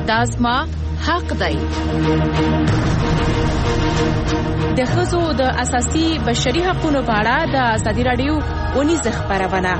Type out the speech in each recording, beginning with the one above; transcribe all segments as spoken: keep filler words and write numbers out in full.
دا زما حق دی. د ښځو د اساسي بشري حقوقو په اړه د ازادي راډیو ونیزه خبرونه.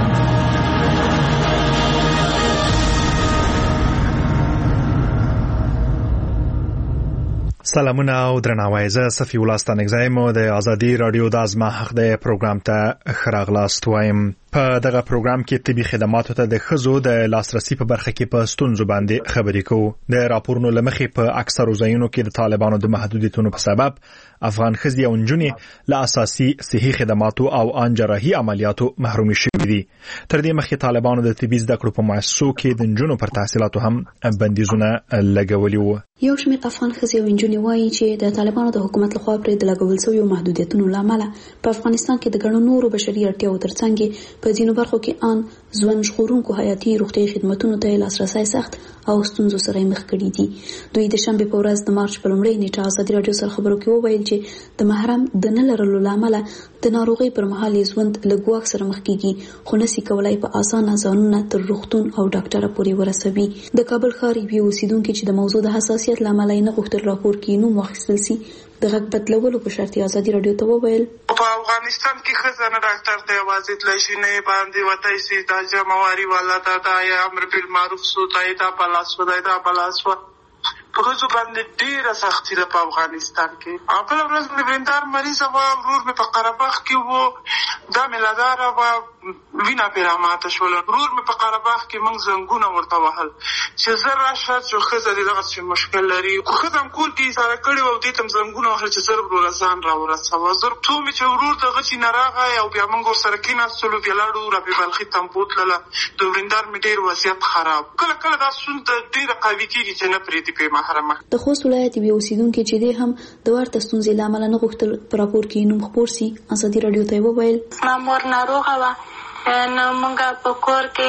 سلامونه او درناوی. زه صفی الله ستانکزایم د ازادي راډیو د ازما حق د پروګرام ته خراغلاست وایم. په دغه پروګرام کې طبي خدماتو ته د ښځو د لاسرسي په برخه کې په ستونزو باندې خبرې کوو. د راپورونو لمخې په اکثرو ځایونو کې د طالبانو د محدودیتونو په سبب افغان ښځې او نجونې له اساسي صحي خدماتو او ان جراحي عملیاتو محروم شوي دي. تر دې مخکې طالبانو د طبي زده کړو په مؤسسو کې د نجونو پر تحصیلاتو هم بندیزونه لګولي وو. یو شمېر افغان ښځې او نجونې وایي چې د طالبانو د حکومت لخوا پرې د لګول شویو محدودیتونو له امله په افغانستان کې د ګڼو نورو بشري اړتیاو ترڅنګ په ځینو برخو کې ان ژوند ژغورونکو حیاتي روغتیايي خدماتونو ته لاسرسی سخت او ستونزو سره مخ کړي دي. دوی د شنبه په ورځ د مارچ په لومړۍ نیټه ازادي راډیو سره خبرو کې وویل چې د محرم د نه لرلو له امله د ناروغۍ پر مهال ژوند له ګواښ سره مخ کیږي، خو نسي کولای په اسانه ځانونه تر روغتون او ډاکټر پورې ورسوي. د کابل ښار یو اوسیدونکو چې د موضوع د حساسیت له امله نه غوښتل راپور کې نوم واخیستل سي د غږ بدلولو په شرط ازادي راډیو ته وویل په افغانستان کې خزانه ډاکټر ته یوازې تلشي نه باندې وتای سي د جمعواري والا دا د امر بالمعروف سو تایدا پلاس ودای دا پلاس و په ورځو باندې ډیره سختي ده په افغانستان کې. خپل ورځ مې بریندار مریض و ورور مې په قرهباغ کې و دا ملادار و وینا پیراماته شول. ورور مې په قرهباغ کې موږ زنګونه ورته وهل چې زه راشه چې ښځه دې دغه څه مشکل لري. خو ښځه هم کور کې اشاره کړې وه او دې ته م زنګونه وهل چې زه ورور ځان راورسوه. زه څو مې چې ورور دغه چې نه راغی او بیا موږ ورسره کېناستلو بیا لاړو رابې بلخي ته م بوتلله. د وریندار مې ډېر وضعیت خراب. کله کله دا ستونزه ډېره قوي کېږي چې نه پرېږدي پې محرمه. د خوست ولایت یو اوسیدونکي چې دی هم د ورته ستونزې له امله نه غوښتل په راپور کې نوم خپور سي ازادي راډیو ته وویل زما مور ناروغه وه، نو موږ په کور کې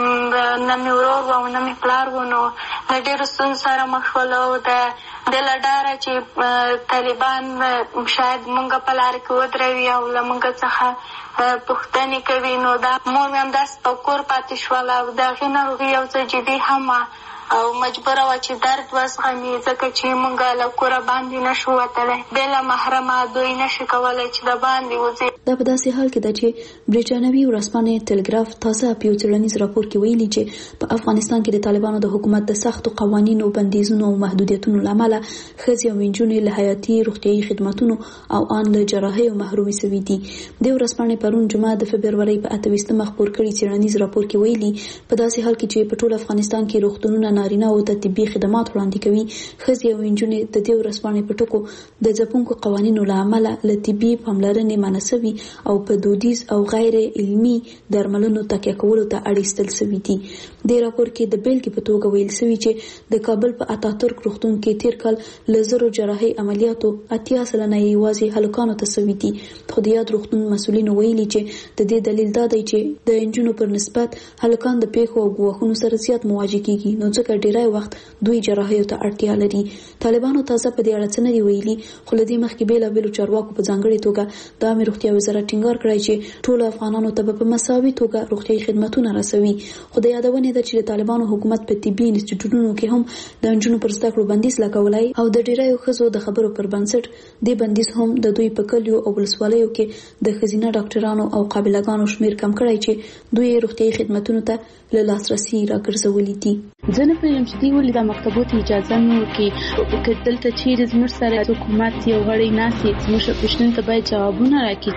نه مې ورور و او نه مې پلار و، نو له ډېرو ستونزو سره مخ شول او د دې له ډاره چې طالبان شاید موږ په لاره کې ودروي او له موږ څخه پوښتنې کوي، نو دا مور مې همداسې په کور پاتې شوله او د هغې ناروغي یو څه جدي هم وه او مجبوره وه چې درد وزغمي ځکه چې موږ له کوره باندې نشو وتلی. بې له محرمه دوی نشي کولی چې د باندې وځي. دا په داسې حال کې ده چې برېټانوي ورځپاڼې ټلګراف تازه په یو څېړنیز راپور کې ویلي چې په افغانستان کې د طالبانو د حکومت د سختو قوانینو، بندیزونو او محدودیتونو له امله ښځې او نجونې له حیاتي روغتیایي خدماتونو او ان له جراحیو محرومې سوي دي. د ورځپاڼې پرون جمعه د فبرورۍ په اته ویشتمه خپور کړي څېړنیز راپور کې ویلي په داسې حال کې چې په ټول افغانستان کې روغتونونه نارینه او ته طبي خدمات وړاندې کوي، ښځې او نجونې د دې ورځپاڼې په ټکو د ځپونکو قوانینو له امله له طبي پاملرنې منع سوي او په دودیز او غیر علمي درملنو تکیه کولو ته اړ ایستل سوي دي. د راپور کې د بیلګې په توګه ویل سوي چې د کابل په اتاتورک روغتون کې تیر کال له زرو جراحي عملیاتو اتیا سلنه یوازې هلکانو ته سوي دي. خو د یاد روغتون مسؤلینو ویلي چې د دې دلیل دا دی چې د نجونو پر نسبت هلکان د پیښو او ګواښونو سره زیات مواجه کیږي، نو ځکه ډیری وخت دوی جراحیو ته اړتیا لري. طالبانو تازه په دې اړه څه نه دي ویلي، خو له دې مخکې بېلابېلو چارواکو په ځانګړې توګه د عامې روغتیا وزارت ټینګار کړی چې ټول افغانانو ته په مساوي توګه روغتیایي خدماتونه رسوي. خو د یادونې ده چې د طالبانو حکومت په طبي انسټیټیوټونو کې هم د نجونو پر زده کړو بندیز لګولی او د ډیریو ښځو د خبرو پر بنسټ دې بندیز هم د دوی په کلیو او ولسوالیو کې د ښځینه ډاکټرانو او قابلهګانو شمیر کم کړی چې دوی روغتیایي خدماتونو ته له لاسرسي راګرځولي دي. زه نه پوهېږم چې دوی ولې دا مکتبو ته اجازه نه ورکوي. که دلته چیرې زموږ سره حکومت یو غړی ناست وي، زموږ پوښتنو ته باید ځوابونه راکړي.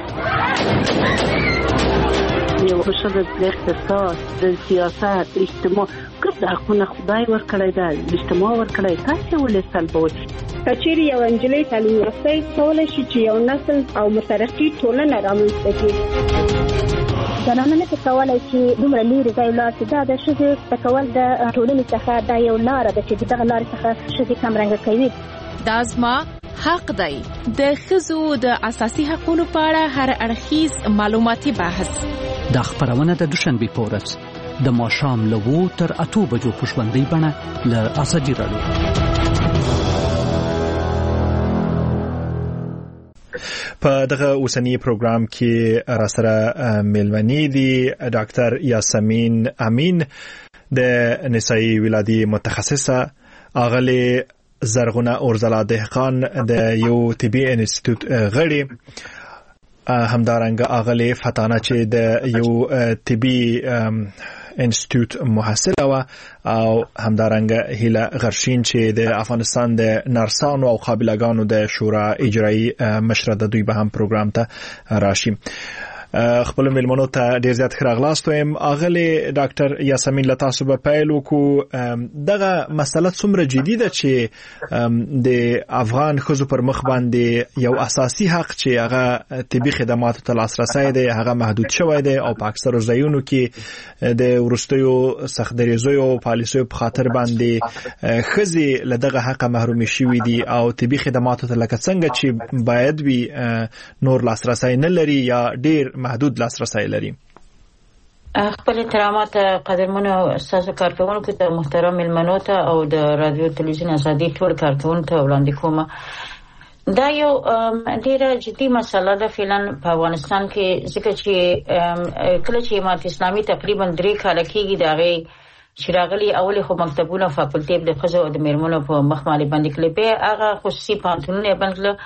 یو ښځه د اقتصاد، د سیاست، اجتماع ګرد حقونه خدای ورکړی ده، اجتماع ورکړی، تاسې ولې سلبوئ؟ که چیرې یوه نجلۍ تعلیم یافته کولی شي چې یو نسل او مترقي ټولنه رامنځته کړي. زنانه نه کولی چې دومره لرې ځای ولاړ شي. دا د ښځې زده کول د ټولنې څخه دا یو لاره ده چې د دغه لارې څخه ښځې کمرنګه کوي. دا زما حق دی. د ښځو د اساسي حقوقو په اړه هر اړخیز معلوماتي بحث. دا خبرونه د دوشنبه په ورځ د ماښام له اوو تر اتو بجو په ژوندۍ بڼه له ازادي راډیو. په دغه اوسنی پروګرام کې را سره ملونی دي ډاکټر یاسمین امین د نسایي ولادي متخصصه اغلی زرغونه اورزلا دهقان د یو طبي انسټیټیوټ غړي، همدارنګه اغلی فتانه چې د یو طبي انسټیټیوټ محصله و، او همدارنګه هیله غرشین چې د افغانستان د نرسانو او قابلګانو د شورا اجرایی مشره د دوی به هم پروګرام ته راشي. خپل ملمنو ته ډیر زیات خراغلاست وایم. اغلی ډاکټر یاسمین لتاسو په پیل وکړو، دغه مسله څومره جدي ده چې د افغان ښځو پر مخ باندې یو اساسي حق چې هغه طبي خدماتو ته لاسرسی دی هغه محدود شوی دی، او په اکثرو ځایونو کې د وروستیو سختدریزیو پالیسیو په خاطر باندې ښځې له دغه حق محرومې شوي دي، او طبي خدماتو ته لکه څنګه چې باید وي نور لاسرسی نه لري یا ډیر محدود لاسرسی لري. خپل احترامات قدرمنو استاد کارکونکو ته، محترم ملمنو ته، او د رادیو تلویزیون ازادي ټول کارکونکو ته وړاندې کوم. دا یو ډیره جدي مسله ده فعلا په افغانستان کې، ځکه چې کله چې امارت اسلامي تقریبا درې کاله کېږي د هغې چې راغلي، اول خو مکتبونه فاکولټي د ښځو او د میرمنو په مخ باندې بند کړل، بیا هغه خصوصي پوهنتونونه بند کړل.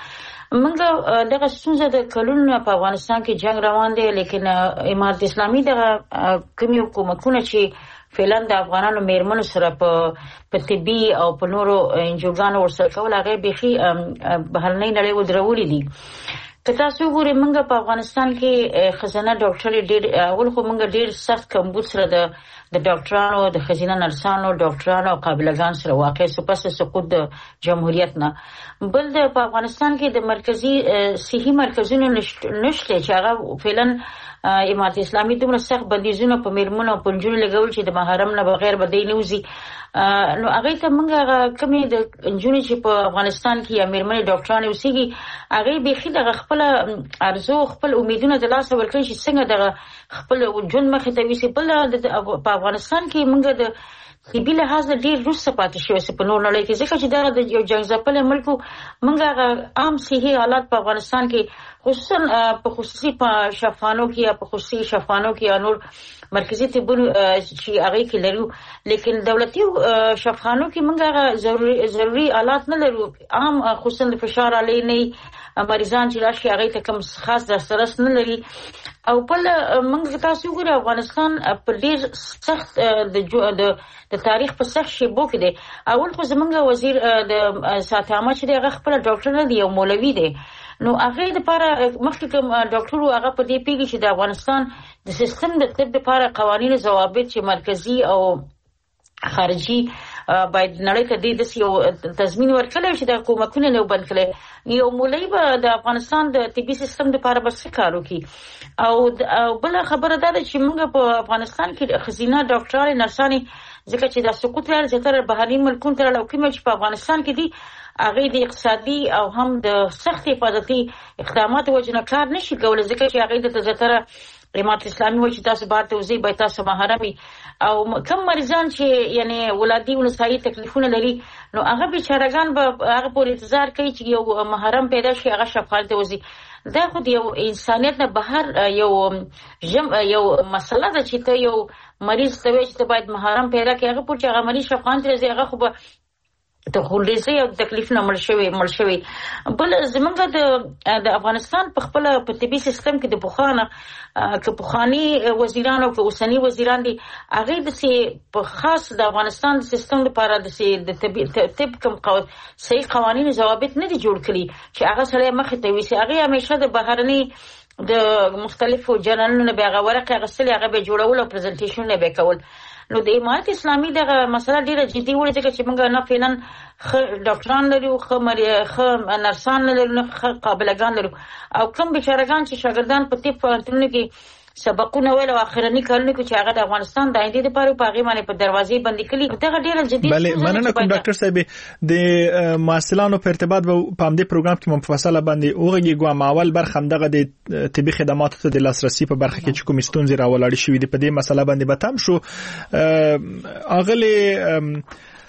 منګه دغه ستونزه د کلونو په افغانستان کې جنگ روان دی، لیکن امارت اسلامي دغه کومي حکومتونه چې فعلا د افغانانو میرمنو سره په په طبي او په نورو انجوګانو ورسره کول هغه بيخي بهرنۍ نړۍ ودرولې دي. که تاسو وګورئ منګه په افغانستان کې خزانه ډاکټر ډېر اول خو منګه ډېر سخت کمبود سره د د ډاکټرانو د خزینه نرسانو ډاکټرانو او قابلګان سره واقع سو پس سقوط د جمهوریت نه. بل د په افغانستان کې د مرکزی صحي مرکزونو نشته چې هغه فعلا امارت اسلامي دومره سخت بندیزونه په میرمنو او پنځونو لګول چې د محرم نه بغیر بدی نه وزي. نو هغه ته موږ کومې د انجونې چې په افغانستان کې یا میرمنې ډاکټرانې اوسېږي هغه بيخي دغه خپل ارزو خپل امیدونه د لاس ورکړي چې څنګه دغه خپل جون مخ ته ویسي. بل په افغانستان کې موږ د طبي لحاظ ډېر روسه پاتې شوی په نور نړۍ کې، ځکه چې دا د یو جنگ ځپل ملکو موږ عام صحي حالات په افغانستان کې خصوصا په خصوصي په شفاخانو کې یا په خصوصي شفاخانو کې یا نور مرکزی طبونو چې هغه کې لرو، لیکن دولتي شفاخانو کې موږ ضروري ضروري آلات نه لرو. عام خصوصا د فشار علی نه مریضان چې راشي هغه ته کوم خاص دسترس نه لري. او بل موږ تاسو ګورئ افغانستان په ډېر سخت د د تاریخ په سخت شیبو کې دی. اول خو زمونږ وزیر د سات عامه چې هغه خپل ډاکټر نه دی او مولوي دی، نو هغه د لپاره مخکې کوم ډاکټر هغه په دې پیږي چې د افغانستان د سیستم د طب لپاره قوانینو ضوابط چې مرکزی او خارجي باید نړۍ ته د یو تضمین ورکړي چې د حکومتونو نه بند کړي. یو مولوي به د افغانستان د طبي سیستم لپاره بس کار وکړي. او بل خبره ده چې موږ په افغانستان کې خزینه ډاکټرانو نرسانو ځکه چې د سقوط لري زیاتره بهرني ملکونو ته راوکمه چې په افغانستان کې دي هغه د اقتصادي او هم د سخت حفاظتي اقداماتو وجنه کار نشي کولای، ځکه چې هغه د زیاتره امارت اسلامي وایي چې تاسو بار ته وزي به تاسو محرمي او کم مریضان چې یعنی ولادي ونسایي تکلیفونه لري، نو هغه بیچارهګان به هغه په انتظار کوي چې یو محرم پیدا شي هغه شفاعت ته وزي. دا خو یو انسانیت نه بهر یو جم یو مسله ده چې ته یو مریض ته چې باید محرم پیدا کړي، هغه پورې هغه مریض شفاعت ته هغه خو به ته خولېزي او تکلیف نه مړ شوی مړ شوی. بل زمونږ د د افغانستان په خپل په طبي سیستم کې د بوخانه که بوخاني وزیران او که اوسنی وزیران دي هغه د سي په خاص د افغانستان د سیستم لپاره د سي د طبي طب کوم قوت صحیح قوانینو ضوابط نه دي جوړ کړي چې هغه سره مخ ته وي. هغه همیشه د بهرني د مختلفو جنرالونو به هغه ورقه غسل هغه به جوړول او پریزنټیشن نه به کول. نو د امارت اسلامي دغه مسله ډیره جدي وړي ځکه چې موږ نه فعلا ډاکټران لرو، خو خو نرسان لرو، خو قابلګان لرو، او کوم بیچارهګان چې شاګردان په طب پوهنتونونو کې سبقونه ویل او اخرنی کارونه چې هغه د افغانستان د آینده لپاره په هغه باندې په دروازې بندي کړي، دغه ډیره جدي. بله مننه کوم ډاکټر صاحب. د محصلانو په ارتباط په همدې پروګرام کې مفصله باندې اوغه ګوام اول برخه دغه د طبي خدماتو ته د لاسرسي په برخه کې چې کوم ستونزې راولاړې شوې دي په دې مسله باندې به تم شو. اغلی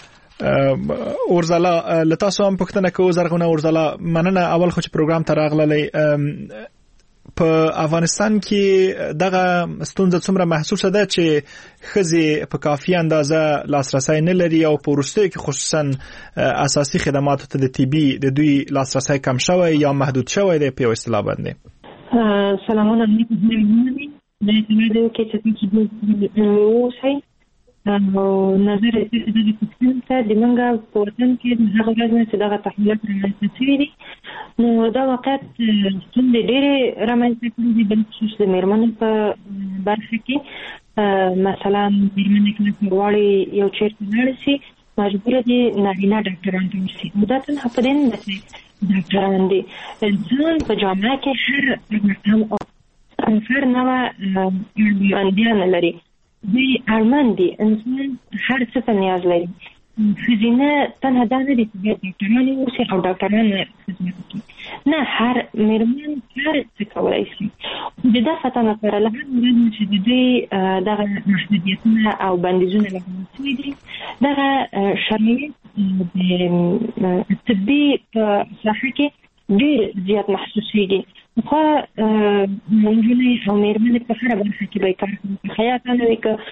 اورزلا لتاسو هم پښتنه کو زرغونه اورزلا مننه اول خو چې پروګرام ته راغللې په افغانستان کې دغه ستونزه څومره محسوسه ده چې ښځې په کافي اندازه لاسرسي نه لري او په وروستیو کې خصوصا اساسي خدماتو ته د طبي د دوی لاسرسي کم شوی یا محدود شوی دی په اصطلاح باندې؟ سلامونه علیکم. د دې کې چې تاسو شي او نظر دې د پښتون ته د منګه په وطن کې هغه ورځ چې دغه تحولات رامنځته شوي دي، نو دا واقعیت ستونزې ډېرې رامنځته کړي دي، بالخصوص د مېرمنو په برخه کې. مثلا مېرمنې کله چې غواړي یو چېرته لاړه شي مجبوره دي نارینه ډاکټران ته ورشي، نو دا تنها په دې نه ده چې ډاکټران دي. انسان په جامعه کې هر هم هر نوع اندیان لري، دوی ارمان دي، انسان هر څه ته نیاز لري. ښځینه تنها دا نه دي چې باید ډاکټران اوسي او ډاکټران خدمت وکړي، نه، هر مېرمن هر څه کولی شي. د دا فتنه سره له هر ورځ چې د دوی دغه محدودیتونه او بندیزونه لګول شوي دي، دغه شرایط د طبي په ساحه کې ډېر زیات محسوسېږي. خو نجونې او مېرمنې په هره برخه کې به کار کوي، خیاط نه وي که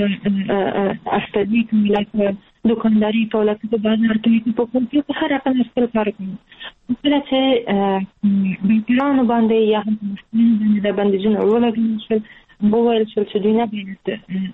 اشپزي کوي، لکه دوکانداري کوي، لکه په بازار کې په کوم کې په هر رقم خپل کار کوي. کله چې ډاکټرانو باندې یا هم مسلمانانو باندې د بندیزونه ولګول شول، وویل شول چې دوی نه باید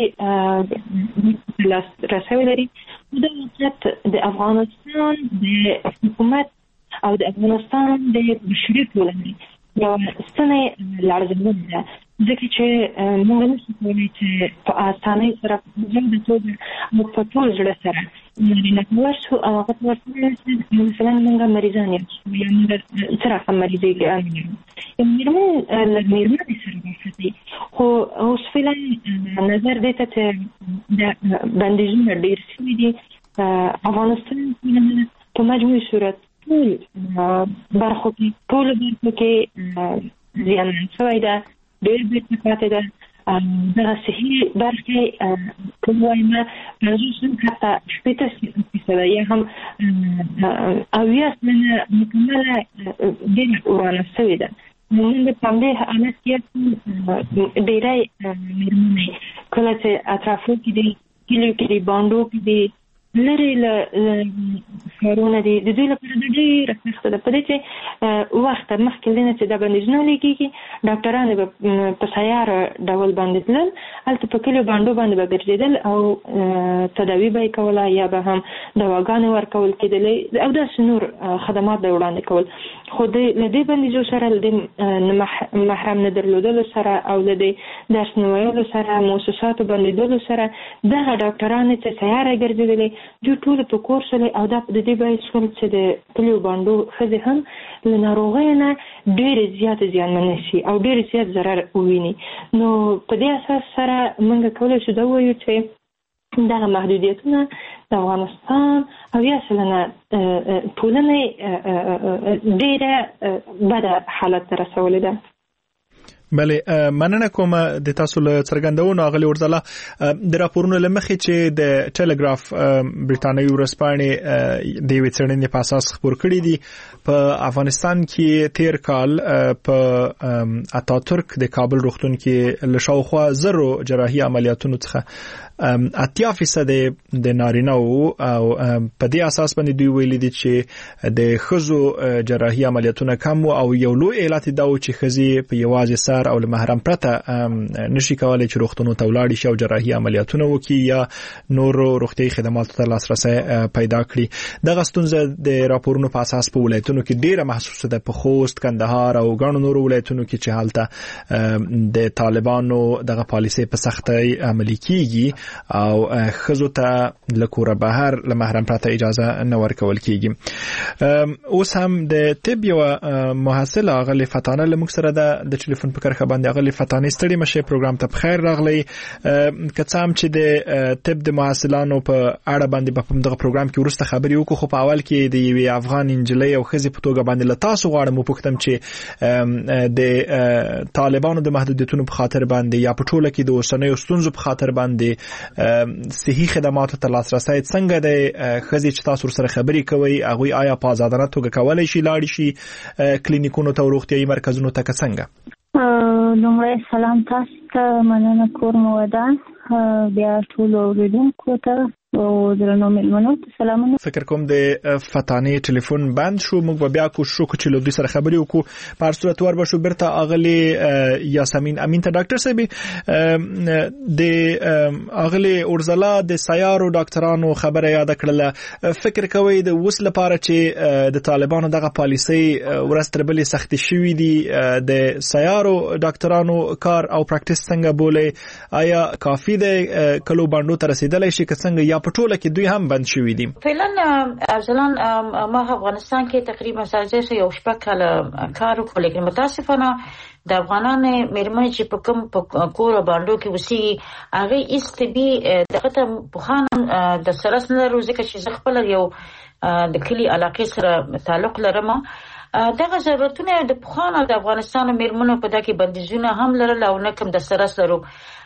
صحي لاسرسی ولري، دا واقعیت د افغانستان د حکومت او د افغانستان د بشري ټولنې یو ستنې لړزمون ده، ځکه چې موږ نشو کولی چې په اسانۍ سره په ځانګړې توګه او په ټول زړه سره نارینه ته ورشو او هغه ته ورسېږو. مثلا موږ مریضان یو یا موږ څه رقم مریضېږي عام یو مېرمن له مېرمنې سره بحثي، خو اوس فعلا نظر دې ته چې د بندیزونه ډېر شوي دي. افغانستان په مجموعي صورت ټول برخو کې ټول برخو کې زیانمن شوی ده، ډېر بیرته پاتې ده. دغه صحي برخې که ووایم پنځوس حتی شپېته فیصده یا هم اویا سلنه مکمله ډېره ورانه شوې ده. موږ په همدې حالت کې ډېری مېرمنې کله چې اطرافو کې دي، کلیو کې دي، بانډو کې دي، لرې له ښارونه دي، د دوی لپاره د ډېره سخته ده. په دې چې وخت مخکې له نه چې دا بندیزونه لګېږي، ډاکټران به په سیاره ډول باندې تلل، هلته په کلیو بانډو باندې به ګرځېدل او تداوي به یې کوله یا به هم دواګانې ورکول کېدلې او داسې نور خدمات به یې وړاندې کول. خو له دې بندیزو سره، له دې محرم نه درلودلو سره او له دې درس نه ویلو سره، مؤسساتو بندېدلو سره، دغه ډاکټرانې چې سیاره ګرځېدلې دوی ټول په کور شولې او دا د دې باعث شول چې د کلیو بانډو ښځې هم له ناروغیو نه ډېرې زیاتې زیانمنې شي او ډېر زیات ضرر وویني. نو په دې اساس سره موږ کولی شو دا ووایو چې دغه محدودیتونه د افغانستان اویا سلنه ټولنې ډېره بده حالت ته رسولې ده. بله، مننه کوم د تاسو له څرګندونو اغلی ورزله. د راپورونو لمخې چې د ټلګراف برټانوي ورځپاڼې د یوې څېړنې په اساس خپور کړي دي، په افغانستان کې تیر کال په اتاتورک د کابل روغتون کې له شاوخوا زرو جراحي عملیاتونو څخه اتیا فیصد د نارینه او په دې اساس باندې دوی ویلي دي چې د ښځو جراحي عملیاتونه کم او یو لوی علت دا و چې ښځې په یوازې سر او له محرم پرته نشي کولای چې روغتونونو ته ولاړ شي او جراحي عملیاتونه وکړي یا نور روغتي خدماتو ته لاسرسي پیدا کړي. دغه ستونزه د راپورونو په اساس په ولایتونو کې ډیره محسوسه ده، په خوست، کندهار او ګڼو نورو ولایتونو کې چې حالت د طالبانو دغه پالیسي په سختۍ عملي کیږي او خزو ته لکوره بهر له محرم پرته اجازه نه ورکول کیږي. اوس هم د طب یو محصله غلی فتانه لمک سره د ټلیفون په کرخه باندې غلی فتانه ستړي مشه پروګرام ته بخیر راغلی. کڅام چې د طب د محصلانو په اړه باندې په دغه پروګرام کې ورسته خبري وکړو، خو په اول کې د یوې افغان انجلۍ او خزي په توګه باندې لتاسو غواړم وپوښتم چې د طالبانو د محدودیتونو په خاطر باندې یا په ټوله کې د اوسنیو ستونزو په خاطر باندې صحي خدماتو ته لاسرسي څنګه د خزي چې تاسو سره خبري کوي هغه آیا په آزادانه توګه کولای شي لاړ شي کلینیکونو ته روغتيایي مرکزونو ته څنګه؟ لومړی سلام تاسو ته، مننه کور مو ودان، بیا ټول اوریدونکو ته او درنو مېلمنو ته سلامونه. فکر کوم د فتانې ټلیفون بند شو، موږ بیا کوشش وکړو چې له دوی سره خبرې وکړو. په هر صورت ور بشو برته اغلی یاسمین امین ته ډاکټر صاحب د اغلی اورزلا د سیارو ډاکټرانو خبره یاد کړله. فکر کوي د وس لپاره چې د طالبانو دغه پالیسي ورستربلې سختي شوې دي د سیارو ډاکټرانو کار او پریکټیس څنګه بوله، آیا کافي ده کلو باندې ته رسیدلای شي که څنګه یا پټوله کې دوی هم بند شوې دي؟ فعلا ارسلان ما افغانستان کې تقریبا سازه یو شپږ کاله کار وکړ، لیکن متاسفانه د افغانانو مېرمنې چې په کوم کور باندې کې وسی هغه استبي دغه په خان د سرس نه روزه کې چې خپل یو د کلی علاقې سره تعلق لرم. دغه ضرورتونه د پخوانو د افغانستان مېرمنو په دغه بندیزونه هم لرل او نه کوم د سرس لرو.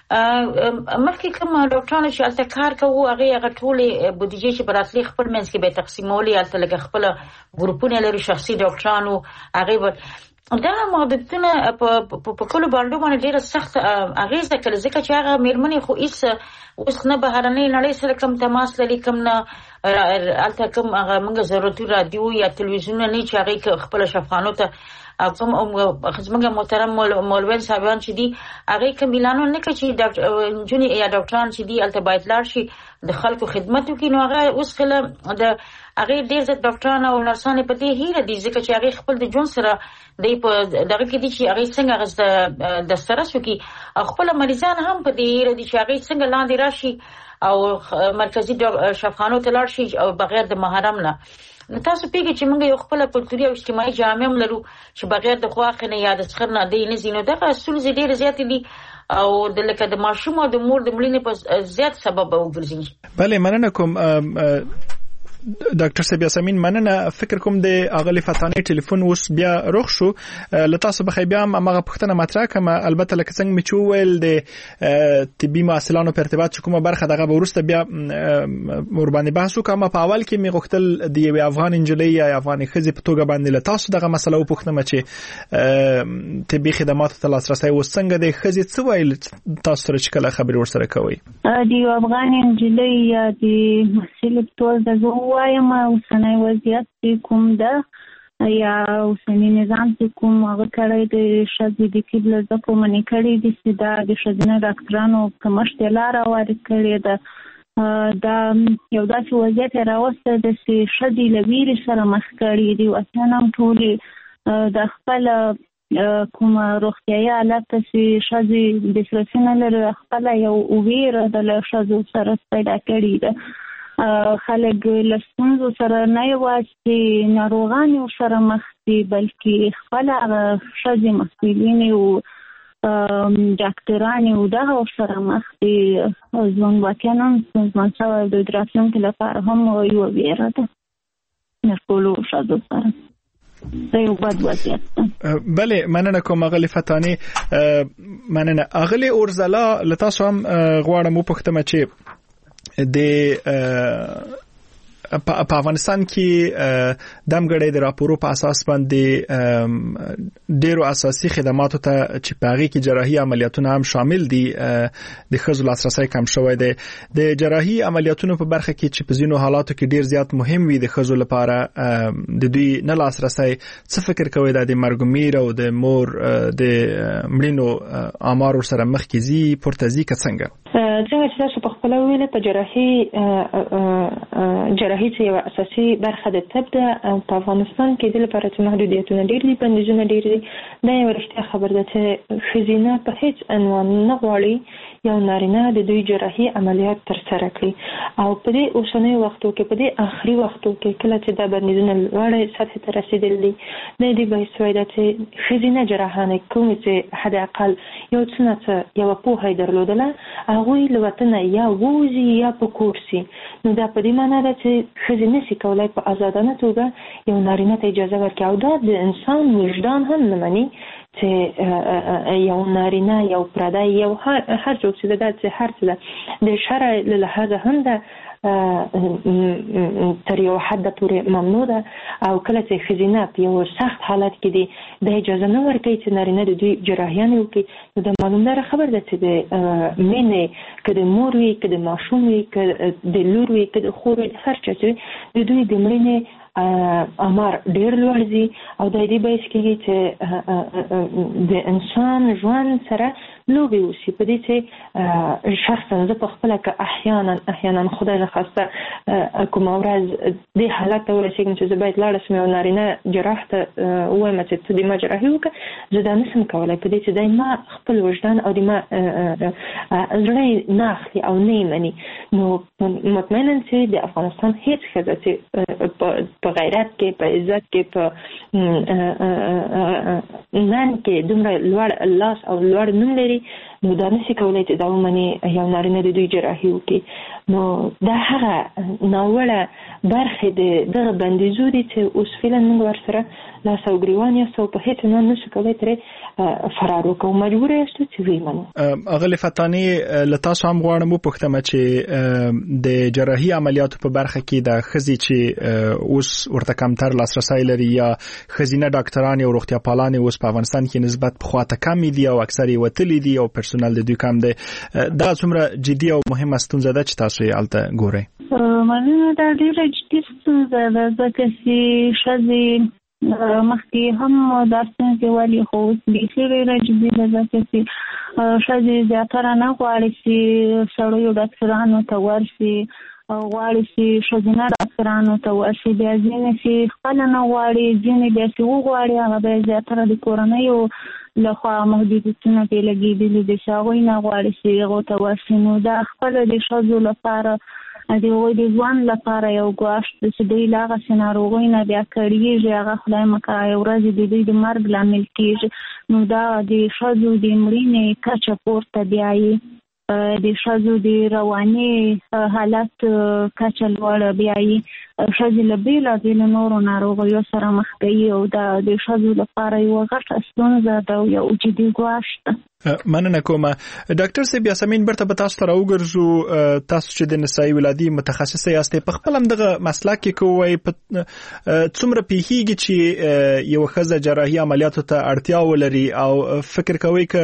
مخکې کوم ډاکټرانو چې الته کار کوي هغه هغه ټولې بودیجې چې براتلی خپل منځ کې به تقسیمولي، الته لکه خپل ګروپونه لري شخصي ډاکټرانو هغه دا محدودونه په په کلو باندې باندې ډیره سخت اغیزه کړي، ځکه چې هغه مېرمنې خو هیڅ اوس نه بهرنۍ نړۍ سره کوم تماس لري، کوم نه الته کوم هغه موږ ضرورتي رادیو یا تلویزیون نه چې هغه خپل شفاخانو ته کوم خدمت محترم مولوی صاحبان چې دي هغه کوم اعلان نه کوي چې ډاکټر جونی یا ډاکټران چې دي الته باید لاړ شي د خلکو خدمت وکړي. نو هغه اوس خله د هغه ډیر ځت ډاکټران او نرسانه په دې هیله دي ځکه چې هغه خپل د جون سره د په دغه کې دي چې هغه څنګه غز د سره شوکي خپل مریضان هم په دې هیله دي چې هغه څنګه لاندې راشي او مرکزی شفاخانو ته لاړ شي او بغیر د محرم نه. تاسو پیګه چې موږ یو خپل کلتوري او اجتماعي جامع لرو چې بغیر د خواخ نه یا د څخر نه دی نه زینو دغه اصول ډیر زیات دي او د لکه د ماشوم او د مور د مړینې په زیات سبب وګرځي. بله مننه کوم ډاکټر صاحب یاسمین، مننه. فکر کوم د اغلی فتانې ټلیفون اوس بیا روغ شو، لته تاسو به بیا هغه پښتنه مطرح کما البته لکه څنګه مې چوول د طبي محصلانو په ارتباط کومه برخه دغه ورسته بیا ور باندې بحث وکم. په اول کې مې غوښتل د یو افغان انجلۍ یا افغاني خزي په توګه باندې لته تاسو دغه مسله وپوښتنه چې طبي خدماتو ته لاسرسي وسنګ د خزي څه ویل تاسو سره چې کله خبري ورسره کوي؟ د یو افغان انجلۍ یا د محصل په توګه وایم اوسنی وضعیت کوم ده یا اوسنی نظام چې کوم هغه کړی د شذ د کېبل د کومنې کړی د سیدا د شذنه ډاکټرانو کمشت لاره وارد کړی ده. دا یو داسې وضعیت راوسته د شذ لویر سره مخ کړی دی، واسنه ټول د خپل کوم روغتیايي حالت چې شذ د سرسنه لري خپل یو ویر د شذ سره پیدا کړی ده. خلک لسونزو سره نه یوازې ناروغان سره مخ دي بلکې خپل شذ مسؤلین او ډاکټران او دغه سره مخ دي. ځوان واکینان ځوان سره د دراسن لپاره هم یو ویره ده نرکولو شذ سره یو بد وضعیت. بله مننه کوم اغلی فتانې، مننه اغلی اورزلا. لتاسو هم غواړم وپوښتم چې د په افغانستان کې دمګړې د راپورو په اساس باندې ډیرو اساسي خدماتو ته چې پاغي کې جراحي عملیاتونه هم شامل دي د خزو لاسرسي کم شوی دی. د جراحي عملیاتونو په برخه کې چې په ځینو حالاتو کې ډیر زیات مهم وي د خزو لپاره د دوی نه لاسرسي، څه فکر کوي د مرګومیر او د مور د مړینو آمار سره مخ کې زی پورتزي څنګه؟ څنګه چې تاسو په خپل ویل په جراحي جراحي چې یو اساسي برخه د طب ده په افغانستان کې د لپاره چې محدودیتونه ډېر دي، بندیزونه ډېر دي. دا یو رښتیا خبر ده چې ښځینه په هیڅ عنوان نه غواړي یو نارینه د دوی جراحي عملیات تر سره کړي او په دې اوسنۍ وختو کې په دې آخري وختو کې کله چې دا بندیزونه لوړې سطحې ته رسیدلي دي د دې باعث شوی ده چې ښځینه جراحان کوم چې حد اقل یو څه نه څه یوه پوهه یې درلودله هغوی له وطنه یا ووځي یا په کور سي. نو دا په دې معنا ده چې ښځې نشي کولی په ازادانه توګه یو نارینه ته اجازه ورکړي او دا د انسان وجدان هم نه مني چې یو نارینه یو پردی یو هر څوک چې دا چې هر څه د شرع له لحاظه هم ده تر یو حد پورې ممنوع ده او کله چې ښځینه په یو سخت حالت کې دي د اجازه نه ورکوي چې نارینه د دوی جراحیانې وکړي، نو د معلومداره خبر ده چې د مینې که د مور وي که د ماشوم وي که د لور وي که د خور وي د هر چا چې وي د دوی د مړینې امر ډېر لوړ ځي او د دې باعث کېږي چې د انسان ژوند سره لوبې وشي. په دې چې شخصا زه په خپله که احیانا احیانا خدای نخواسته کومه ورځ دې حالت ته ورسېږم چې زه باید لاړه شم یو نارینه جراح ته ووایم چې ته د ما جراحي وکړه، زه دا نشم کولی په دې چې دی ما خپل وجدان او د ما زړه یې نه اخلي او نه یې مني. نو مطمئنا چې د افغانستان هېڅ ښځه چې په غیرت کې په عزت کې په نن کې دومره لوړ لاس او لوړ نوم لري، نو دا نشي کولی چې دا ومني یو نارینه د دوی جراحي وکړي. نو دا هغه ناوړه برخې د دغه بندیزو دي چې اوس فعلا موږ ورسره لاس او ګریوان یاست او په هېڅ عنوان نشو کولی ترې فرار وکړو، مجبوره یاستو چې ویې منو. اغلې فتانې له تاسو هم غواړم وپوښتم چې د جراحي عملیاتو په برخه کې د ښځې چې اوس ورته کمتر لاسرسی لري یا ښځینه ډاکټران او روغتیا پالانې اوس په افغانستان کې نسبت پخوا ته کمې دي او اکثر یې وتلي دي او پرسونل د دوی کم دی، دا څومره جدي او مهمه ستونزه ده چې تاسو یې هلته ګورئ؟ مننه، دا ډېره جدي ستونزه ده ځکه چې ښځې مخکې هم دا ستونزې ولي خو اوس بیخي ډېره جدي ده ځکه چې ښځې زیاتره نه غواړي چې سړیو ډاکټرانو ته ورشي، غواړي چې ښځینه ډاکټرانو ته ورشي، بیا ځینې چې خپله نه غواړي، ځینې بیا چې وغواړي هغه بیا زیاتره د کورنیو لخوا محدودیتونه پرې لګېدلي دي چې هغوی نه غواړي چې هغو ته ورشي. نو دا خپله د ښځو لپاره د هغوی د ژوند لپاره یو ګواښ ده چې دوی له هغسې ناروغۍ نه بیا کړېږي، هغه خدای مکړه یو ورځ د دوی د مرګ لامل کېږي. نو دا د ښځو د مړینې کچه پورته بیایي، د ښځو د رواني حالت کچه لوړه بیایي، ښځې له بېلابېلو نورو ناروغیو سره مخ کوي او دا د ښځو لپاره یوه غټه ستونزه ده او یو جدي ګواښ ده. مننه کومه. ډاکټر صاحب یاسمین برته به تاسو ته راوګرځو، تاسو چې د نسایي ولادي متخصصه یاستئ، په خپل هم دغه مسلک کې کوئ، څومره پیښیږي چې یو ښځه جراحي عملیاتو ته اړتیا ولري او فکر کوئ که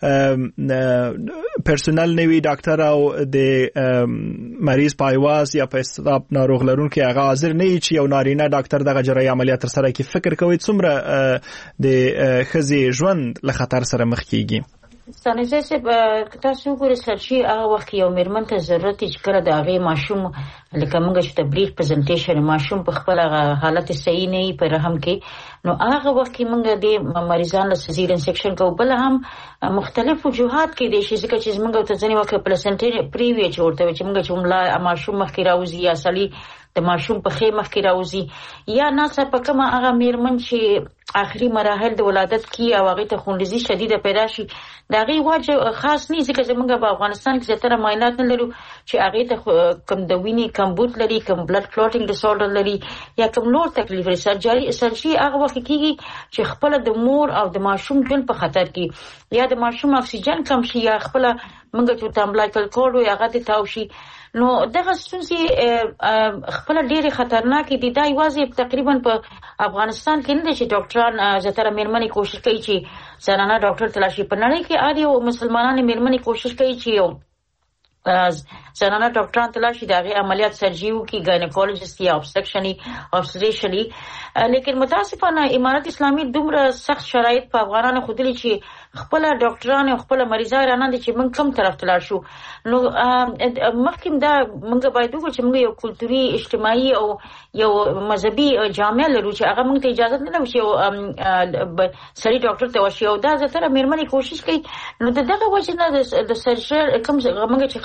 پرسونل نه وي ډاکټر او د مریض په ایواز یا په اضطراب ناروغ لرونکي هغه حاضر نه وي چې یو نارینه ډاکټر دغه جراحي عملیات ترسره کړي، فکر کوئ څومره د ښځې ژوند له خطر سره مخ کیږي؟ ستانیزه صاحب تاسو ګورئ سرچی هغه وخت یو میرمن ته ضرورت چې کړه د هغې ماشوم لکه موږ چې تبلیغ پریزنټیشن ماشوم په خپل حالت صحیح نه وي په رحم کې، نو هغه وخت کې موږ د مریضان له سیزیرین سیکشن کوو. بل هم مختلف وجوهات کې دي چې ځکه چې موږ ته ځینې وخت پلسنټې پریوی چې ورته چې موږ چې ملا ماشوم مخکې راوځي یا سړي د ماشوم په خې مخکې راوځي یا ناڅه په کومه هغه میرمن چې آخري مراحل د ولادت کې او هغې ته خونریزي شدیده پیدا شي، د هغې واجب خاص نه ځکه زموږ په افغانستان کې زیاتره معاینات نه لرو چې هغې ته کوم د وینې کمبود لري، کوم بلډ کلوټینګ ډسارډر لري یا کوم نور تکلیف لري. سرجري سرجري هغه وخت کېږي چې خپله د مور او د ماشوم ژوند په خطر کې یا د ماشوم اکسیجن کم شي یا خپله موږ چې ورته امبلیکل کورډ وایي هغه دې تاو شي. نو دغه ستونزې خپله ډېرې خطرناکې دي. دا یوازې تقریبا په افغانستان کې نه دی چې ډاکټران زیاتره میرمنې کوشش کوي چې زنانه ډاکټر تلاشي، په نړۍ کې عادي او مسلمانانې میرمنې کوشش کوي چې یو زنانه ډاکټران تلاشي د هغې عملیات سرجري وکړي، ګاینیکولوژیسټ یا ابسټرکشني ابسټریشني. لیکن متاسفانه امارت اسلامي دومره سخت شرایط په افغانانو ښودلي چې خپله ډاکټران او خپله مریضان رانه دي چې موږ کوم طرف ته لاړ شو. نو مخکې دا موږ باید وګورو چې موږ یو کلتوري اجتماعي او یو مذهبي جامع لرو چې هغه موږ ته اجازه نه لري چې یو سړي ډاکټر ته ورشي او دا زیاتره میرمنې کوشش کوي. نو د دغه وجې نه د سرجر کوم موږ چې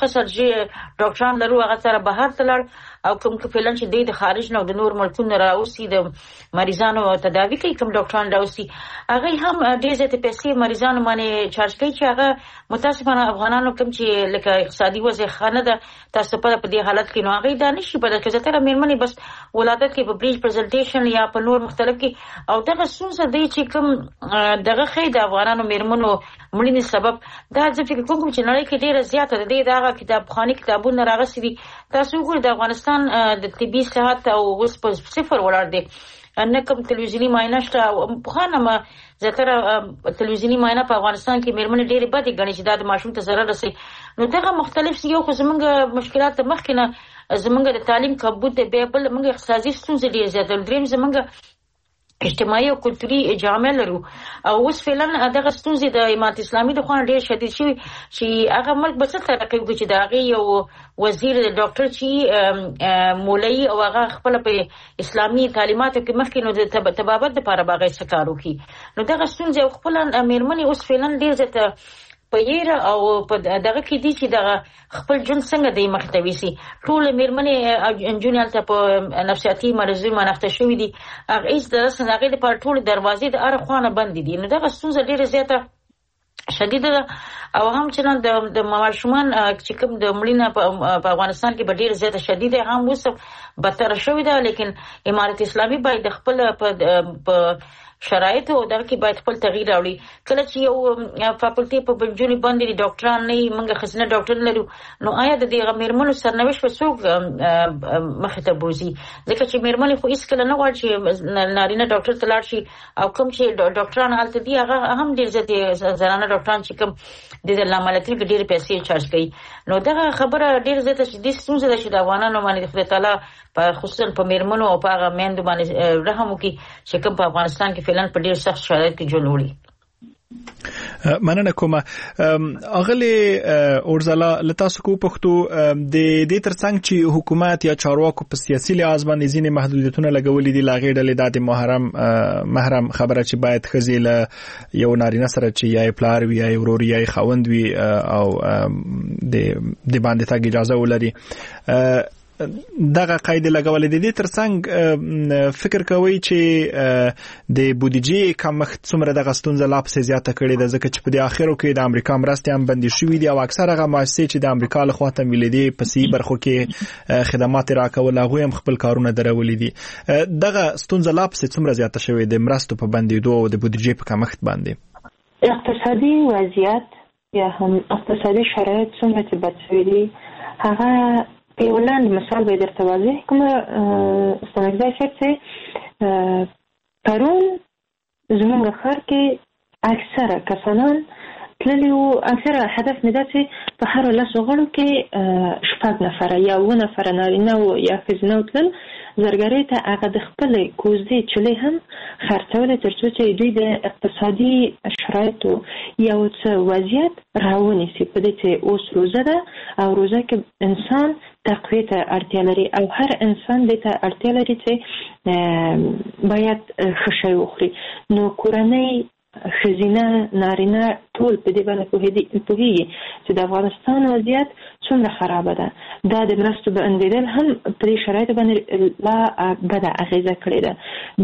خسرجي ډاکټران لرو هغه سره بهر تلل او کوم فعلا چې د خارج نه د نور ملکونو راوسی د مریضانو تداوی کوي کوم ډاکټران راوسی هغه هم ډېر زیات پیسې مریضانو باندې چارج کوي چې هغه متاسفانه افغانانو کوم چې لکه اقتصادي وضع خانه ده تاسو په دې حالت کې نو هغه دا نشي په دغه ځای ته مېرمنې بس ولادت کې په بریج پریزنټیشن یا په نور مختلف کې او دغه څه دی چې کوم دغه خې د افغانانو مېرمنو مړینې سبب دا ځکه فکر کوم چې نړۍ کې ډېر زیات ده دغه کتابخاني کتابونه راغسي دي تاسو وګورئ د افغانستان د طبي صحت او اوس په صفر ولاړ دی نه کوم تلویزیونی معاینه شته په خانه زیاتره تلویزیونی معاینه په افغانستان کې مېرمنې ډېرې بدې ګڼي چې دا د ماشوم ته ضرر رسوي نو دغه مختلف یو خو زمونږ مشکلات مخکې نه زمونږ د تعلیم کمبود دی بیا بل موږ اقتصادي ستونزې ډېرې زیاتې دریم زمونږ اجتماعي او کلتوري جامع لرو او اوس فعلا دغه ستونزې د امارت اسلامي د خوانه ډېر شدید شوي چې هغه ملک به څه ترقي وکړي چې د هغې یو وزیر د ډاکټر چې مولوي او هغه خپله په اسلامي تعلیماتو کې مخکې نو د طبابت دپاره به هغه څه کار وکړي نو دغه ستونزې او خپله مېرمنې اوس فعلا ډېر زیاته په یېره او په دغه کې دي چې دغه خپل ژوند څنګه دی مخې ته ویسي ټولې مېرمنې نجونې هلته په نفسیاتي مرضونو مناخته شوي دي هغه هېڅ د رسن هغې دپاره ټولې دروازې د هره خوا نه بندې دي نو دغه ستونزه ډېره زیاته شدیده ده او هم چې د ماشومان چې کوم د مړینه په افغانستان کې به ډېره زیاته شدیده هم اوس بدتره شوې ده لیکن امارت اسلامي باید د خپل په شرایط او دغه کې باید خپل تغییر راوړي کله چې یو فاکولټي په بنجونی باندې ډاکټران نه موږ خزنه ډاکټر لرو نو آیا د دې مېرمنو سرنوشت په څوک مخې ته بوزي ځکه چې مېرمنې خو هیڅ کله نه غواړي چې نارینه ډاکټر ته لاړ شي او کوم چې ډاکټران هلته دي هغه هم ډېر زیاتې زنانه ډاکټران چې کوم د دې له امله تل ډېرې پیسې چارج کوي نو دغه خبره ډېر زیاته شدید ستونزه ده چې د افغانانو باندې خدای تعالی په خصوصا په مېرمنو او په هغه میندو باندې رحم وکړي چې کوم په افغانستان کې فعلا په ډېر سخت شرایط کې ژوند وړي مننه کومه اغلی اورزلا لتاسو کو پښتو د دې ترڅنګ چې حکومت یا چارواکو په سیاسي لحاظ باندې ځینې محدودیتونه لګولې دي لاغې ډلې د محرم محرم خبره چې باید خزیل یو نارینه سره چې یا پلار وي یا ورور یا خوند وي او د د باندې تاګ اجازه ولري دغه قاعده لګولې دي ترڅنګ فکر کوي چې د بودیجې کمښت څومره د غستونزه لا په زیاته کړي د ځکه چې په اخرو کې د امریکا مرستې هم بندي شوې دي او اکثره هغه مؤسسې چې د امریکا له خوا ته ملي دي په سی برخو کې خدمات راکول هغه هم خپل کارونه درولې دي دغه ستونزه لا په څومره زیاته شوې د مرستو په بندیدو او د بودیجې په کمښت باندې اقتصادي وضعیت یا هم اقتصادي شرایط څومره چې بد شوي دي هغه په ولاند مثال به درته واضح کوم استاد چې پرون زموږ خر کې اکثره کسانان تللی او اکثره هدف نه ده چې په هر لاسو غړو کې شپږ نفر یا و نفر نارینه او یا ښځینه تلل زرګرۍ ته هغه د خپل کوزدې چلې هم خرڅول ترڅو چې دوی د اقتصادي شرایطو یو څه وضعیت راونیسي په دې چې اوس روزه ده او روزه کې انسان تقوی ته اړتیا لري او هر انسان دې ته اړتیا لري چې باید ښه شی وخوري نو کورنۍ ښځینه نارینه ټول په دې باندې پوهېږي چې د افغانستان وضعیت څومره خرابه ده دا د مرستو بندېدل هم په دې شرایطو باندې لا بده اغېزه کړې ده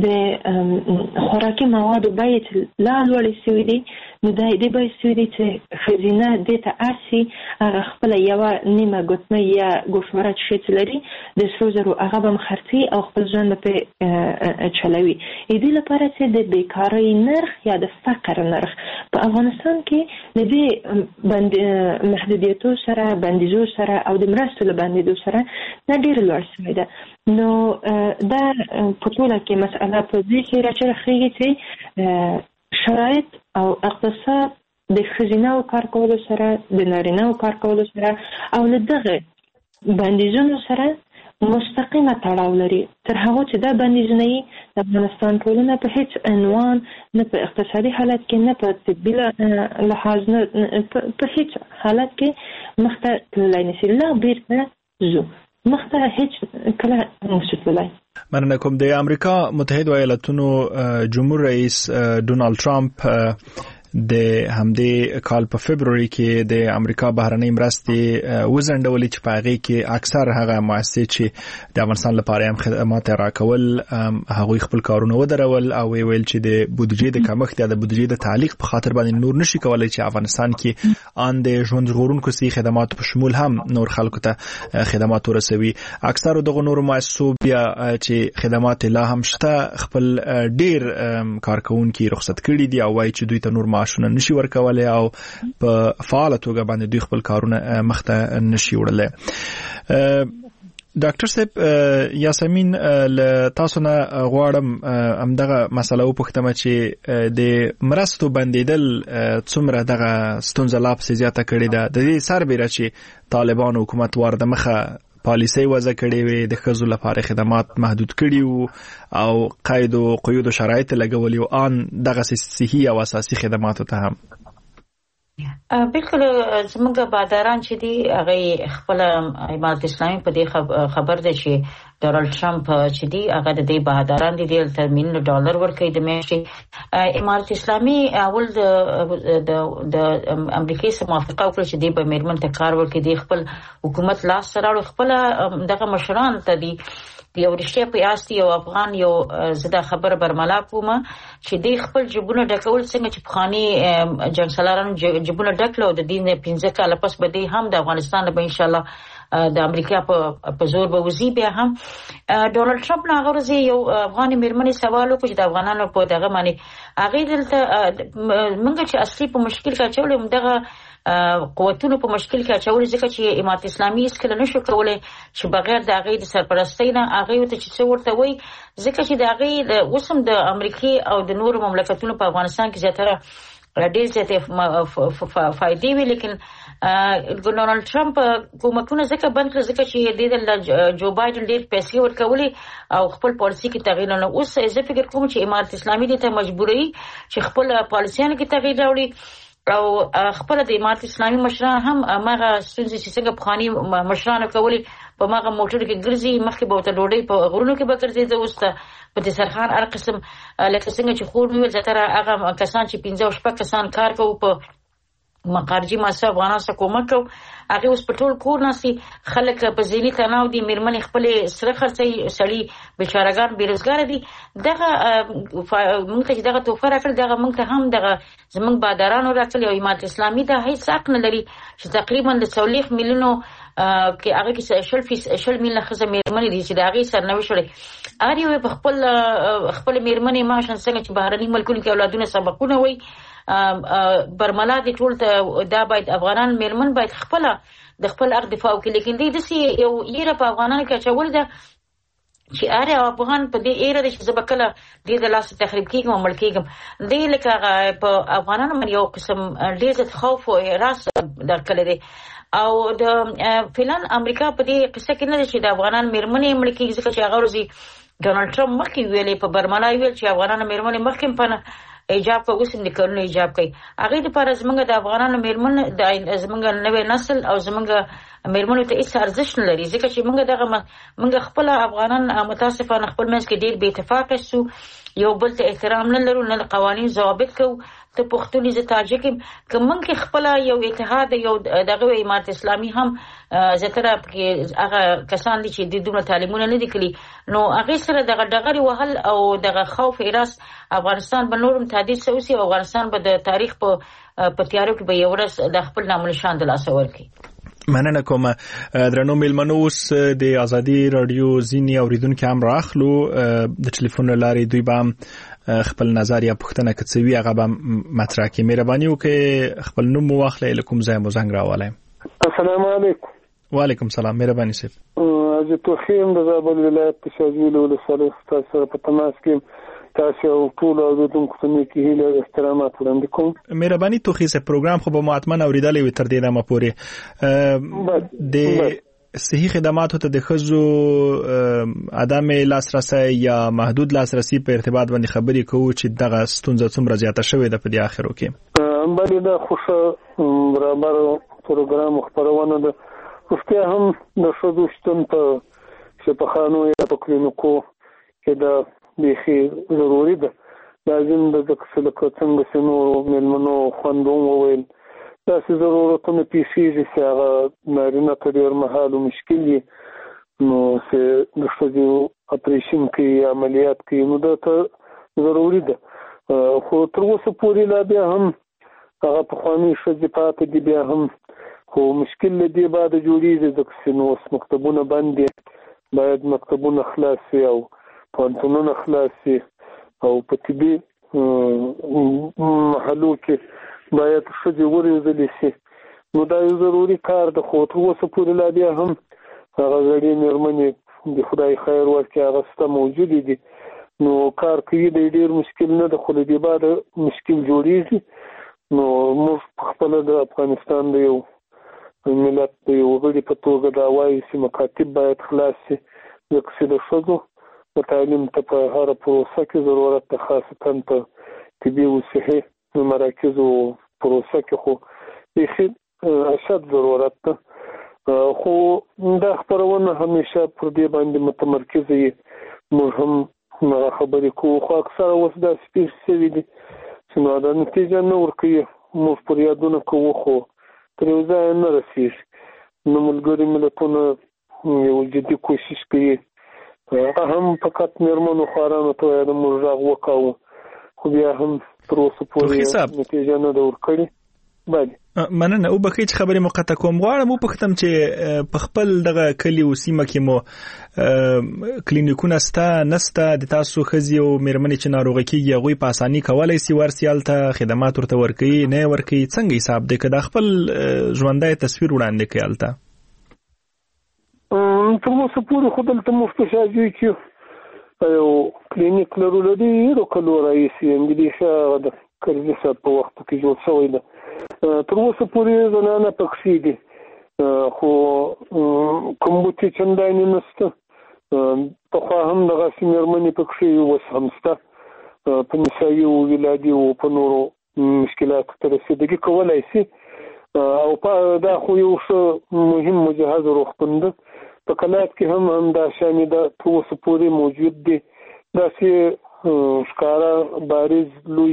د خوراکي موادو بیې چې لا لوړې سوي دي نو دا دې بیې سوي دي چې ښځینه دې ته اړ شي هغه خپله یوه نیمه ګوتمۍ یا ګوشواره چې شی چې لري د سرو زرو هغه به هم خرڅوي او خپل ژوند به پرې چلوي د دې لپاره چې د بیکارۍ نرخ یا د فقر نرخ په افغانستان کې د دې محدودیتو سره بندیزو سره او د مرستو له بندیدو سره دا ډېر لوړ شوی ده نو دا په ټوله کې مسئله په دې کې راچرخېږي چې شرایط او اقتصاد د ښځینه‌و کار کولو سره د نارینه‌و کار کولو سره او له دغه بندیزونو سره مستقیمه تړاو لري تر هغه چې دا بندیزونه یې د افغانستان ټولنه په هیڅ عنوان نه په اقتصادي حالت کې نه په طبي لحاظ نه په هیڅ حالت کې مخته تللی نشي لا بیرته ځو مخته هیڅ کله نشي تللی مننه کوم د امریکا متحده ایالاتونو جمهور رئیس ډونالد ټرمپ د همدې کال په فبرवरी کې د امریکا بهرنۍ مرستې وزندولې چې په هغه کې اکثر هغه مؤسسې چې د افغانستان لپاره هم خدمات راکول هغه خپل کارونه ودرول او ویل چې د بودیجې د کمښت یا د بودیجې د تعلیق په خاطر باندې نور نشي کولای چې افغانستان کې ان د ژوند ژغورونکو سي خدمات په شمول هم نور خلکو ته خدمات ورسوي. اکثر دغه نور مؤسسو بیا چې خدمات لا هم شته خپل ډیر کارکونکو رخصت کړي دي او وايي چې دوی ته نور معاشونه نشي ورکولای او په فعال توګه باندې دوی خپل کارونه مخته نشي وړلای. ډاکټر صاحب یاسمین له تاسو نه غواړم همدغه مسله وپوښتم چې د مرستو بندیدل څومره دغه ستونزه لا پسې زیاته کړې ده. د دې سربېره چې طالبان حکومت ورده مخه پالیسي وضع کړې وي د ښځو لپاره خدمات محدود کړي وو او قید او قیود او شرایط لګولي او ان دغه صحي او اساسي خدماتو ته هم بالکل زموږ باداران چې دي هغه خپل امارت اسلامي په دې خبر ده چې ډونالد ټرمپ چې دی هغه د دې بهادران دي د ترمین ډالر ورکړي د میاشتې. امارت اسلامي اول د د امریکای سره موافقه وکړه چې دی به میرمن ته کار ورکړي. د خپل حکومت لاس سره خپل دغه مشران ته دی یو رښتیا پیاستي او افغان یو زده خبر برملا کومه چې دی خپل جبونه ډکول څنګه چې پخوانی جنگ سالارانو جبونه ډکلو د دین پنځه کاله پس به دی هم د افغانستان به ان شاء الله د امریکا په زور به وزي. بیا هم ډونالد ټرمپ نه غوړځي یو افغاني میرمنې سوال وکړي د افغانانو په دغه باندې هغه دلته موږ چې اصلي په مشکل کې اچولې دغه قوتونو په مشکل کې اچولې ځکه چې امارت اسلامي هیڅ کله نشو کولای چې بغیر د هغه د سرپرستۍ نه هغه ته چې څه ورته وي ځکه چې د هغه د اوسم د امریکای او د نورو مملکتونو په افغانستان کې زیاتره ډېر زیاتې فائدې وي. لیکن ډونالد ټرمپ کومکونه ځکه بند کړ ځکه چې د جو بایدن ډېر پیسې ورکولې او خپل پالیسي کې تغییر نه. اوس زه فکر کوم چې امارت اسلامي دې ته مجبوري چې خپل پالیسیانو کې تغییر راوړي او خپل د امارت اسلامي مشران هم هغه ستونزې چې څنګه پخواني مشرانو کولې په هغه موټر کې ګرځي مخکې به ته ډوډۍ په غرونو کې به ګرځي د اوس ته په دسترخوان هر قسم لکه څنګه چې خور ویل زتره هغه کسان چې پنځه او شپږ کسان کار کوي په مقارجي ماسه افغانانو سره کومک کوي هغه اوس په ټول کور ناسي خلک په ذهني تناو دي میرمنې خپل سره خرڅي سړي بیچارهګان بیروزګار دي. دغه موږ ته دغه توفه راکړه دغه موږ ته هم دغه زموږ بادارانو راکړي او امارت اسلامي ته هیڅ حق نه لري چې تقریبا د څلوېښت میلیونو کې هغه کې شل فیصد شل میلیونه خزه میرمنې دي چې د هغه سرنوي شوړي هر یو په خپل خپل میرمنې ماشن څنګه چې بهرني ملکونو کې اولادونه سبقونه وي برملا دي ټول ته دا باید افغانان میرمن باید خپل د خپل حق دفاع وکړي. لیکن دې د سی یو یره په افغانانو کې چول ده چې اره افغان په دې ایره د زبکله دې د لاس تخریب کیږي او ملکیږي دې لکه په افغانانو باندې یو قسم ډېر خوف او راس درکړي دي او د فلان امریکا په دې قصه کې نه دي چې د افغانان میرمنې ملکیږي ځکه چې هغه ورځي ډونالد ټرمپ مخکې ویلې په برملا ویل چې افغانان میرمنې مخکې په ایجاب کوي اوس هم د کورونو ایجاب کوي هغه د پر زمونږ د افغانانو میرمن د زمونږ نوې نسل او زمونږ میرمنو ته هیڅ ارزښت نه لري ځکه چې موږ دغه موږ خپل افغانان متاسفانه خپل منځ کې ډېر بې اتفاقه سو یو بل ته احترام نه لرو نه قوانين ضوابط کو ته پښتوني ز تاجک کوم کې خپل یو اتحاد یو دغه امارت اسلامي هم زتره کې هغه کسان دي چې د دوه تعلیمونه نه دي کړی نو هغه سره دغه دغه وهل او دغه خوف ایراس افغانستان په نورم تهدید سوسی او افغانستان به د تاریخ په پتیارو کې به یو ورځ د خپل نام نشان د لاس ورکړي. مننه کوم درنو میلمنو اوس د ازادي رادیو زینی اوریدونکو هم راخلو د ټلیفون لارې دوی به خپل نظر یا پوښتنه کوي هغه به مطرح کړي. مهرباني وکړئ خپل نوم واخلئ لکم ځای مو زنګ راولئ. السلام علیکم. وعلیکم السلام. مهرباني صاحب. از توخیم د زابل ولایت په شاجویل ولسوالۍ تاسو په تماس کې تاسو ټول اوریدونکو ته کې هیله احترامات وړاندې کوم. مهرباني توخی سه پروګرام خو به ماتمن اوریدلې وي تر دې دمه پورې د صحي خدماتو ته د خزو عدم لاسرسي یا محدود لاسرسي په ارتباط باندې خبرې کوو چې دغه ستونزه څومره زیاته شوې ده په دې اخرو کې. بلې دا خوشا برابر پروګرام خبرونه ده خو هم د شودو شتون په شفاخانو یا په کلینیکو کې دا بيخي ضروري ده د لازم د ځکه لکه څنګه چې نورو مېلمنو خوند هم وویل داسې ضرورتونه پیښېږي چې هغه نارینه ته ډېر مهال مشکل وي نو چې د ښځې اپریشن کوي عملیات کوي نو دا ته ضروري ده خو تر اوسه پورې لا بیا هم هغه پخواني ښځې پاتې دي بیا هم خو مشکل له دې بعده جوړېږي ځکه چې نو اوس مکتبونه بند دي باید مکتبونه خلاص شي او پوهنتونونه خلاص شي او په طبي محلو کې باید ښځې وروزلې شي نو دا یو ضروري کار ده خو تر اوسه پورې لا بیا هم هغه زړې مېرمنې د خدای خیر ورکړي هغه شته موجودې دي نو کار کوي دی ډېر مشکل نه ده خو له دې بعده مشکل جوړېږي نو موږ په خپله د افغانستان د یو ملت د یو غړي په توګه دا وایي چې مکاتب باید خلاص شي ځکه چې د ښځو د تعلیم ته په هره پروسه کې ضرورت ده خاصتا په طبي او صحي مراکزو پروسه کې خو بیخي اشد ضرورت ده خو دا خپرونه همیشه پر دې باندې متمرکزه وي موږ هم هغه خبرې کوو خو اکثره اوس داسې پېښې شوي دي چې نو دا نتیجه نه ورکوي موږ پر یادونه کوو خو تر یو ځایه نه رسېږي نو ملګري ملتونه یو جدي کوشش کوي هغه هم فقط مېرمنو خوارانو ته وایي د موږ غږ وکاوه خو بیا هم تر اوسه پورې نتیجه نه ده ورکړې بله مننه وبخښئ چې خبرې مو قطع کوم غواړم وپوښتم چې په خپل دغه کلي او سیمه کې مو کلینیکونه سته نسته د تاسو ښځې او مېرمنې چې ناروغه کېږي هغوی په اساني کولی سي ورسي هلته خدمات ورته ورکوي نه یې ورکوي څنګه حساب دی که دا خپل ژوندی تصویر وړاندې کوي هلته تر اوسه پورې خو دلته موږ په شاجوی کې یو کلینیک لرو له ډېرو کلو راهیسې اندېښه هغه د کرزي صاحب په وخت کې جوړ شوی ده تر اوسه پورې زنانه پکښې دي خو کوم بوټي چندانې نشته پخوا هم دغسې مېرمنې پکښې اوس هم شته په نسایي او ولادي او په نورو مشکلاتو ته رسېدګي کولی شي او دا خو یو ښه مهم مجهز روغتون ده په کلات کې هم همدا شانې ده تر اوسه پورې موجود دی داسې ښکاره بارز لوی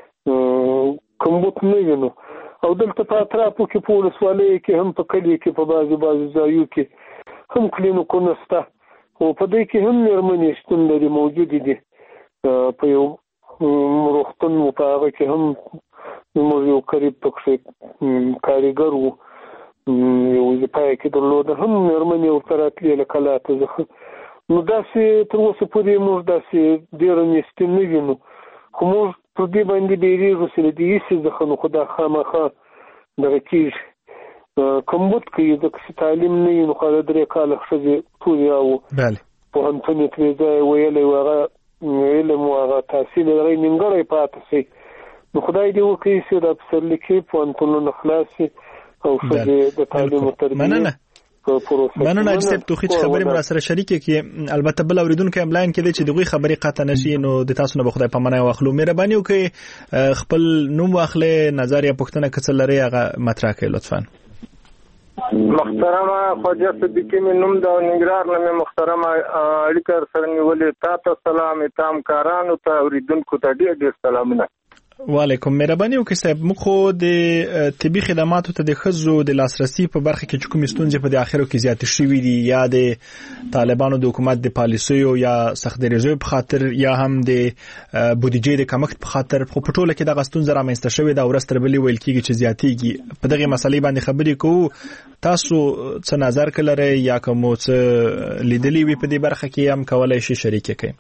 کوم بوټ نه وینو او دلته په اطرافو کې په ولسوالیو کې هم په کلي کې په بعضې بعضې ځایو کې هم کلینیکونه شته خو په دې کې هم مېرمنې شتون لري موجودې دي په یو روغتون و په هغه کې هم زموږ یو قریب پکښې کاریګر و یو ځپایه کې درلوده هم مېرمنې ورته راتلې له کلاته څخه نو داسې تر اوسه پورې موږ داسې ډېره نیستي نه وینو خو موږ پر دې باندې ډېرېږو چې له دې هېڅ څخه نو خو دا خامخا دغه کېږي کوم بوټ کوي ځکه چې تعلیم نه وي نو خو د درې کاله ښځې ټولې او پوهنتون یې ترې ځای ویلی و هغه علم و هغه تحصیل هغه یې نیمګړی پاتې شي نو خدای دې وکړي چې دا پسرلیکې پوهنتونونه خلاص شي او ښځې د تعلیم و تربیې مننه حاجي صاحب توخي چې خبرې مو راسره شریکې کړې البته بل اورېدونکی هم لاین کې دی چې دغوی خبرې قطع نشي نو د تاسو نه به خدای پاماني واخلو مهرباني وکړئ خپل نوم واخلئ نظر یا پوښتنه که څه لرئ هغه مطرح کړئ لطفا محترمه خواجه صدیقي مې نوم ده او ننګرهار نه مې محترمه اړیکه سره نیولې تا ته سلام اتام کارانو ته اورېدونکو ته ډېر ډېر سلامونه وعلیکم مهرباني وکړئ صاحب موږ خو د طبي خدماتو ته د ښځو د لاسرسي په برخه کې چې کومې ستونزې په د اخرو کې زیاتې شوي دي یا د طالبانو د حکومت د پالیسیو یا سخت دریزیو په خاطر یا هم د بودیجې د کمښت په خاطر خو په ټوله کې دغه ستونزه رامنځته شوې ده او ورځ تر بلې ویل کېږي چې زیاتېږي په دغې مسلې باندې خبرې کوو تاسو څه نظر که لرئ یا که مو څه لیدلي وي په دې برخه کې هم کولی شي شریک کړئ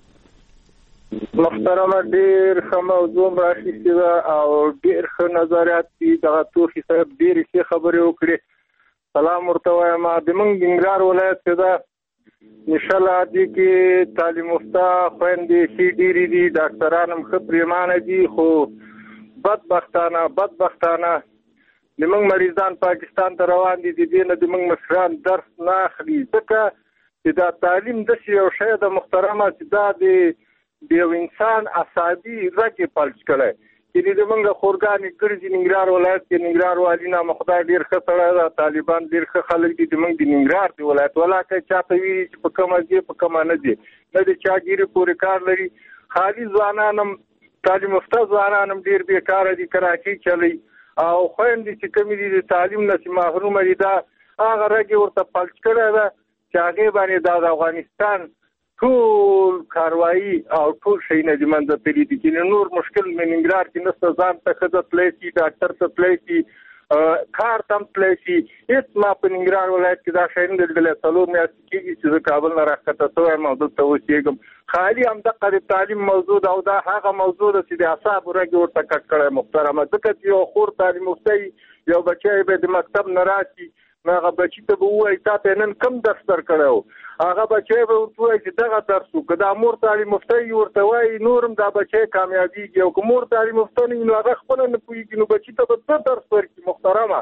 محترمه ډېر ښه موضوع راخیستې ده او ډېر ښه نظریات دي دغه توخي صاحب ډېرې ښې خبرې وکړې سلام ورته وایم د موږ ننګرهار ولایت کې ده انشاءالله دې کې تعلیم یافته خویندې ښې ډېرې دي ډاکټران هم ښه پرېمانه دي خو بدبختانه بدبختانه د موږ مریضان پاکستان ته روان دي د دې نه د موږ مشران درس نه اخلي ځکه چې دا تعلیم داسې یو شی ده محترمه چې دا د د یو انسان اعصابي رګ پلټ کړی چې د موږ خورګانې ګرځي ننګرهار ولایت کې ننګرهار والي نامه خدای ډېر ښه سړی ده طالبان ډېر ښه خلک دي د موږ د ننګرهار د ولایت ولاکه چاته وي چې په کومه ځي په کومه نه دي نه د چاګیرې پورې کار لري خالي ځوانان هم تعلیم یافته ځوانان هم ډېر بیکاره دي، کراچۍ چلی او خویندې چې کومې دي د تعلیم نه چې محرومه دي، دا هغه رګې ورته پلچ کړی ده چې هغې باندې دا د افغانستان ټول کاروایي او ټول شیونه د منځه تللي دي. چې نور مشکل مې ننګرهار کې نشته، ځان ته ښځه تللی شي، ډاکټر ته تللی شي، کار ته هم تللی شي. هېڅ ما په ننګرهار ولایت کې دا شی نه لیدلی. څلور میاشتې کېږي چې زه کابل نه راښکته شوی یم او دلته اوسېږم. خالي همدغه د تعلیم موضوع ده او دا هغه موضوع ده چې د اعصابو رګې ورته کټ کړی محترمه. ځکه چې یو خور تعلیم یافته وي، یو بچی به د مکتب نه راشي، نو هغه بچي ته به ووایي تا ته نن کوم درس درکړی و، هغه بچی به ورته ووایي چې دغه درس و. که دا مور تعلیم یافته وي ورته وایي نور هم دا بچی کامیابېږي، او که مور تعلیم یافته نه وي نو هغه خپله نه پوهېږي، نو بچي ته به څه درس ورکړي محترمه.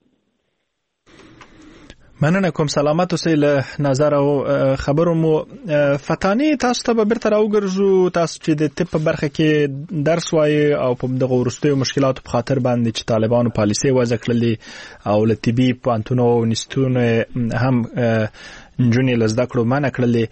مننه کوم، سلامت اوسئ. له نظر او خبرو مو فتانې تاسو ته به بیرته راوګرځو. تاسو چې د طب په برخه کې درس وایي او په دغه وروستیو مشکلاتو په خاطر باندې چې طالبانو پالیسي وضع کړلې او له طبي پوهنتونو او انسټیټونو هم نجونې له زده کړو منع کړلې،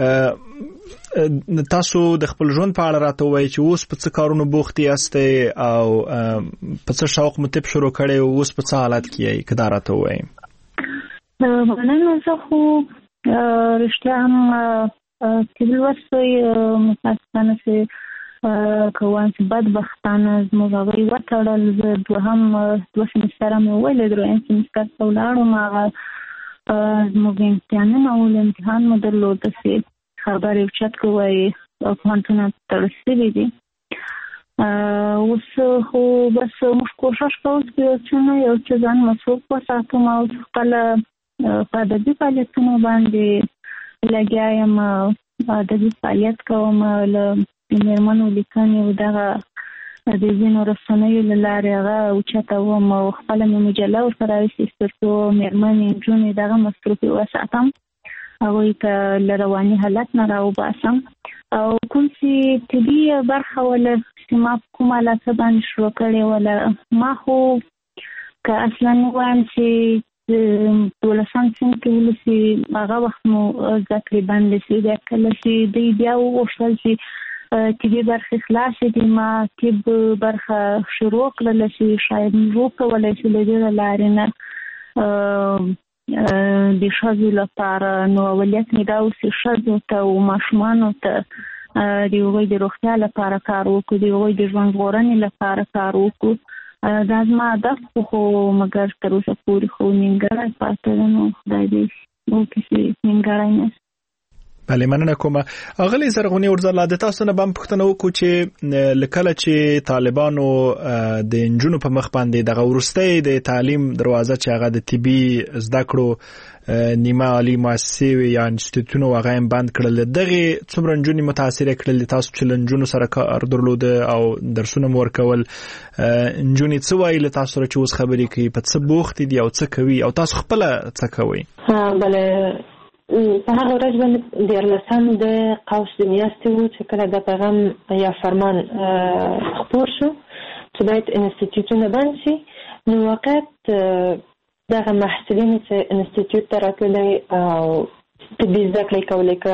تاسو د خپل ژوند په اړه راته ووایئ چې اوس په څه کارونو بوخت یاستئ او په څه شوق مو طب شروع کړی او اوس په څه حالت کې یئ، که دا راته ووایئ. مننه. زه خو رښتیا هم طب لوستی متاسفانه چې کوان چې بدبختانه زموږ هغوی وتړل. زه دوهم دوه سمستره مې وویلې، درېیم سمستر ته ولاړم. هغه زموږ امتحانونه ول، امتحان مو درلوده چې خبرې اوچت کړو وایي پوهنتونونه تړل شوي دي. اوس خو بس موږ کوښښ کوو چې یو څه نه یو څه ځان مصروف وساتم او خپله په ادبي فعالیتونو باندې لګیا یم. ادبي فعالیت کوم، له مېرمنو لیکنې او دغه د ځینو رسنیو له لارې هغه اوچتوم او خپله مې مجله ورسره ایستې تر څو مېرمنې نجونې دغه مصروفې وساتم، هغوی ته له رواني حالت نه راوباسم. او کوم چې طبي برخه وله چې ما په کوم علاقه باندې شروع کړې وله، ما خو که اصلا ووایم چې دولسم صنف کې ولسي هغه وخت مو زده کړې بندې شوې. بیا کله چې دوی بیا وغوښتل چې طبي برخې خلاصې دي، ما طب برخه شروع کړله چې شاید موږ وکولی شو له دې له لارې نه د ښځو لپاره. نو اولیت مې دا اوس چې ښځو ته او ماشومانو ته د هغوی د روغتیا لپاره کار وکړو، د هغوی د ژوند ژغورنې لپاره کار وکړو. دا زما هدف خو مګر تر اوسه پورې خو نیمګړی پاتې ده. نو خدای دې وکړي چې نیمګړی نه. بله، مننه کوم. اغلی زرغونی ورزاله، د تاسو نه بم پوښتنه وکړو چې لکله چې طالبانو د نجونو په مخ باندې دغه وروستی د تعلیم دروازه چې هغه د طبي زده کړو نیمه عالي مؤسسې یا انسټیټونه هغه هم بند کړل، دغه څومره نجونې متاثره کړل؟ تاسو چې له نجونو سره کار درلوده او درسونه مو ورکول، نجونې څه وایي له تاسو سره چې اوس خبرې کوي، په څه بوخت دي او څه کوي او تاسو خپله څه کوئ؟ بله، په هغه ورځ باندې دیارلسم د قوس د میاشتې و چې کله د پیغام یا فرمان خپور شو چې باید انسټیټیوټونه بند شي. نو واقعیت دغه محصلین چې انسټیټیوټ ته راتللی او طبي زده کړې کولې، که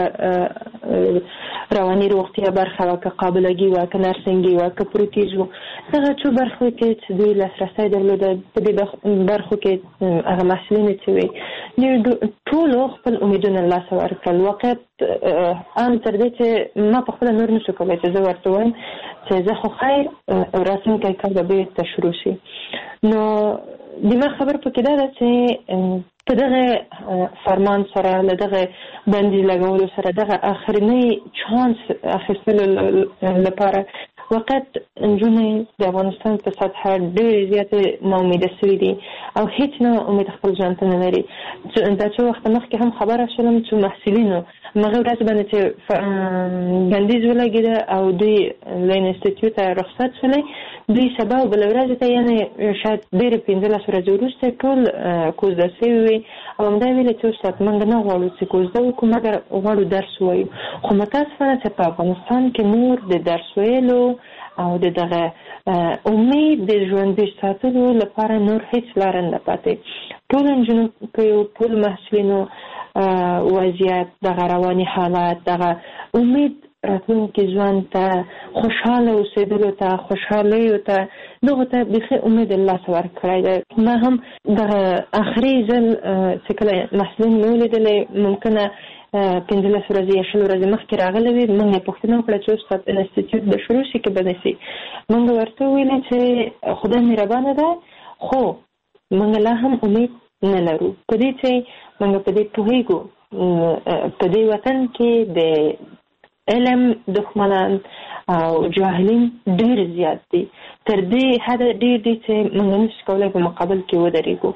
رواني روغتیا برخه وه، که قابلګي وه، که نرسنګي وه، که پروتیز و، دغه څو برخو کې چې دوی لاسرسی درلوده، په دې برخو کې هغه محصلین چې وي دوی ټولو خپل امیدونه له لاسه ورکړل. واقعیت ان تر دې چې ما په خپله نور نشو کولی چې زه ورته وایم چې زه خو خیر راتلونکی کال به بېرته شروع شي. نو دماغ خبر پکې دا ده چې په دغه فرمان سره له دغه بندي لګولو سره دغه آخرنی چانس اخیستلو لپاره واقعیت نجونې د افغانستان په سطحه ډېرې زیاتې ناامیده سوي دي او هیڅ نه امید خپل ژوند ته نه لري. دا څو وخته مخکې هم خبره شولم چې محصلینو همغه ورځ باندې چې بندیز ولګېده او دوی له انسټیټیوټه رخصت شولی، دوی سبا او بله ورځې ته یعنې شاید ډېرې پنځلس ورځې وروسته ټول کوزده سوي وي او همدا ویلې چې استاد موږ نه غواړو چې کوزده وکړو، مګر غواړو درس ووایو. خو متاسفانه چې په افغانستان کې نور د درس ویلو او د دغه امید د ژوندي ساتلو لپاره نور هیڅ لاره نه پاتې. ټول نجونو کې ټول محصلینو وضعیت، دغه رواني حالت، دغه امید راتلونکي ژوند ته خوشحاله اوسېدلو ته خوشحالۍ ته دغه ته بيخي امید الله سره کړی دی. ما هم د اخري ځل چې کله محصلین مې ولیدلې ممکنه پنځلس ورځې یا شل ورځې مخکې راغلی وي، موږ یې پوښتنه وکړه چې اوس په انسټیټیوټ د شروع شي کې به نه شي. موږ ورته وویل چې خدای مهربانه ده، خو موږ لا هم امید نه لرو په دې چې موږ په دې پوهېږو په دې وطن کې د علم دښمنان او جاهلین ډېر زیات دي، تر دې حده ډېر دي چې موږ نشو کولی په مقابل کې ودرېږو.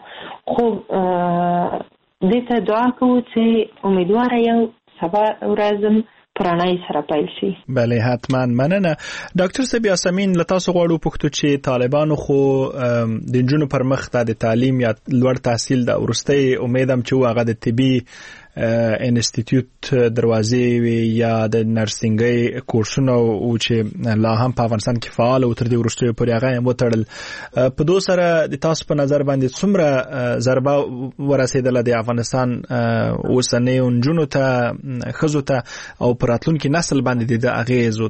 خو دې ته دعا کوو چې امیدواره یو سبا ورځ پرانای سره پیل شي. بله حتما مننه. ډاکټر صاحب یاسمین له تاسو غواړو پوښتو چې طالبانو خو د نجونو پر مخ د تعلیم یا لوړ تحصیل د ورستۍ امیدم چې هغه د طبي انسټیټیوټ دروازې وي یا د نرسنګي کورسونه او چې لا هم په افغانستان کې فعال او تر دې ورستۍ پورې هغه هم وتړل. په دوه سره د تاسو په نظر باندې څومره ضربه ورسېدله د افغانستان اوسنۍ نجونو ته خزو ته او پر راتلونکي نسل باندې د اغیزو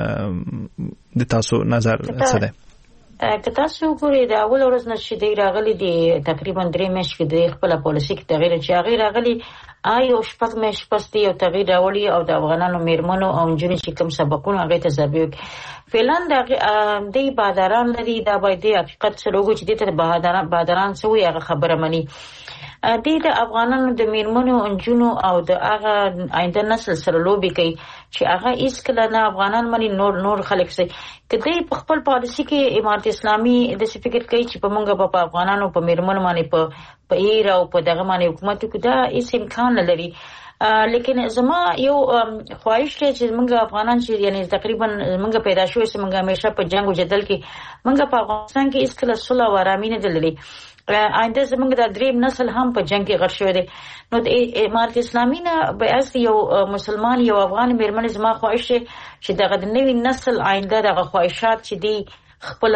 ته د تاسو نظر څه دی؟ که تاسو وګورئ د اول ورځ نه چې دی راغلی دی تقریبا درې میاشتې کې د خپل پالیسي کې تغییر چې هغه راغلی آی او شپږ میاشتې پس دی یو تغییر راوړي او د افغانانو میرمنو او نجونو چې کوم سبقونه هغه ته ضروري فعلا د دی بادران لري دا باید د حقیقت سره وګورئ چې د بادران بادران څه وي هغه خبره مني. د افغانانو د میرمنو انجونو او د هغه آینده نسل سره لوبي کوي چې هغه هیڅ کله نه افغانان باندې نور نور خلک سي کدی په خپل پالیسي کې امارت اسلامي د فکر کوي چې په مونږه په افغانانو په میرمنو باندې په په ایرا او په دغه باندې حکومت کې دا هیڅ امکان نه لري. لیکن زما یو خواهش دی چې موږ افغانان چې یعنی تقریبا موږ پیدا شوو چې موږ همیشه په جنگ او جدل کې موږ په افغانستان کې هیڅ کله صلح او آرامي نه دلري. آینده زمونږ د دریم نسل هم په جنگ کې غټ شوی دی. نو د امارت اسلامي نه به اس یو مسلمان یو افغان میرمن زما خواهش دی چې دغه د نوی نسل آینده دغه خواهشات چې دی خپل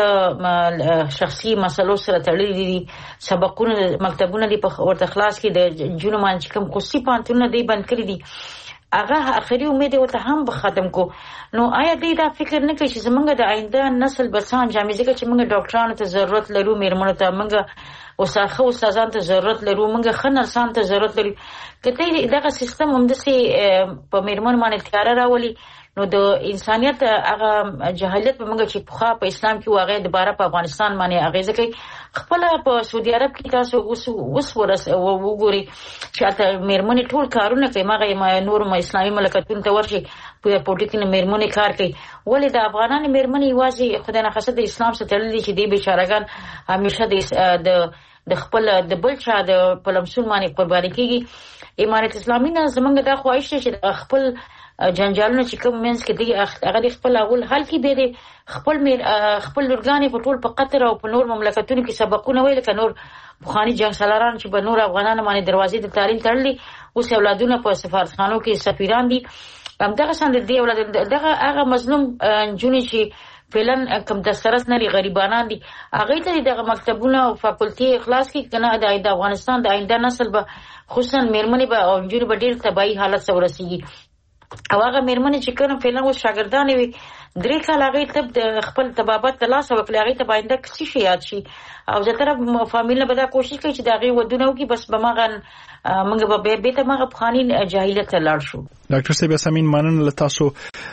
شخصي مسلو سره تړلي دي، سبقونه مکتبونه دي په ورته خلاص کې د جنونو باندې کوم خصوصي پانتونه دی بند کړی دي هغه اخري امید ورته هم به ختم کو. نو آیا دې دا فکر نه کوي چې زمونږ د آینده نسل بسان جامې ځکه چې موږ ډاکټرانو ته ضرورت لرو، میرمنو ته موږ وساخه استادان ته ضرورت لرو، موږ خنرسان ته ضرورت لرو. کته دغه سیستم هم د سي په میرمن باندې تیار راولي نو د انسانيت هغه جهالت په موږ چې په په اسلام کې واغې دوباره په افغانستان باندې اغیزه کوي. خپل په سعودي عرب کې تاسو اوس اوس ورس وګوري چې اته میرمنې ټول کارونه کوي، ماغه نور ما اسلامي مملکتونو ته ورشي په پولیټیکل میرمنې کار کوي. ولې د افغانانو میرمنې واځي خدای نه خاصه د اسلام سره تړلې چې دی بیچارهګان همیشه د د خپل د بل چا د پلمسون باندې قرباني کیږي. امارت اسلامي نه زمونږ دا خواهش چې خپل جنجالونه چې کوم منځ کې دی هغه خپل اول حل کې به خپل میر خپل لورګانې په ټول په قطر او په نور مملکتونو کې سبقونه ویل ک نور بخاري جنگ سالاران چې به نور افغانانو باندې دروازې د تعلیم تړلې اوس اولادونه په سفارتخانو کې سفیران دي. همدغه څنګه دی اولاد دغه هغه مظلوم جونې چې فعلا کوم د سرس نری غریبانان دي هغه ته دغه مکتبونه او فاکولټي اخلاص کې کنه د افغانستان د آینده نسل به خصوصا میرمنې به او جونې به ډېر تباہي حالت سره ورسیږي. او هغه میرمنې چې کوم فعلا و شاګردان وي درې کال هغه ته د خپل تبابت تلاش وکړي هغه ته باندې کسي شي یاد شي او زه طرف فامیل به دا کوشش کوي چې دا غي ودونه وکي بس به ماغه موږ به به ته ماغه خاني جاهلیت ته لاړ شو. ډاکټر صاحب یاسمین مننه له تاسو.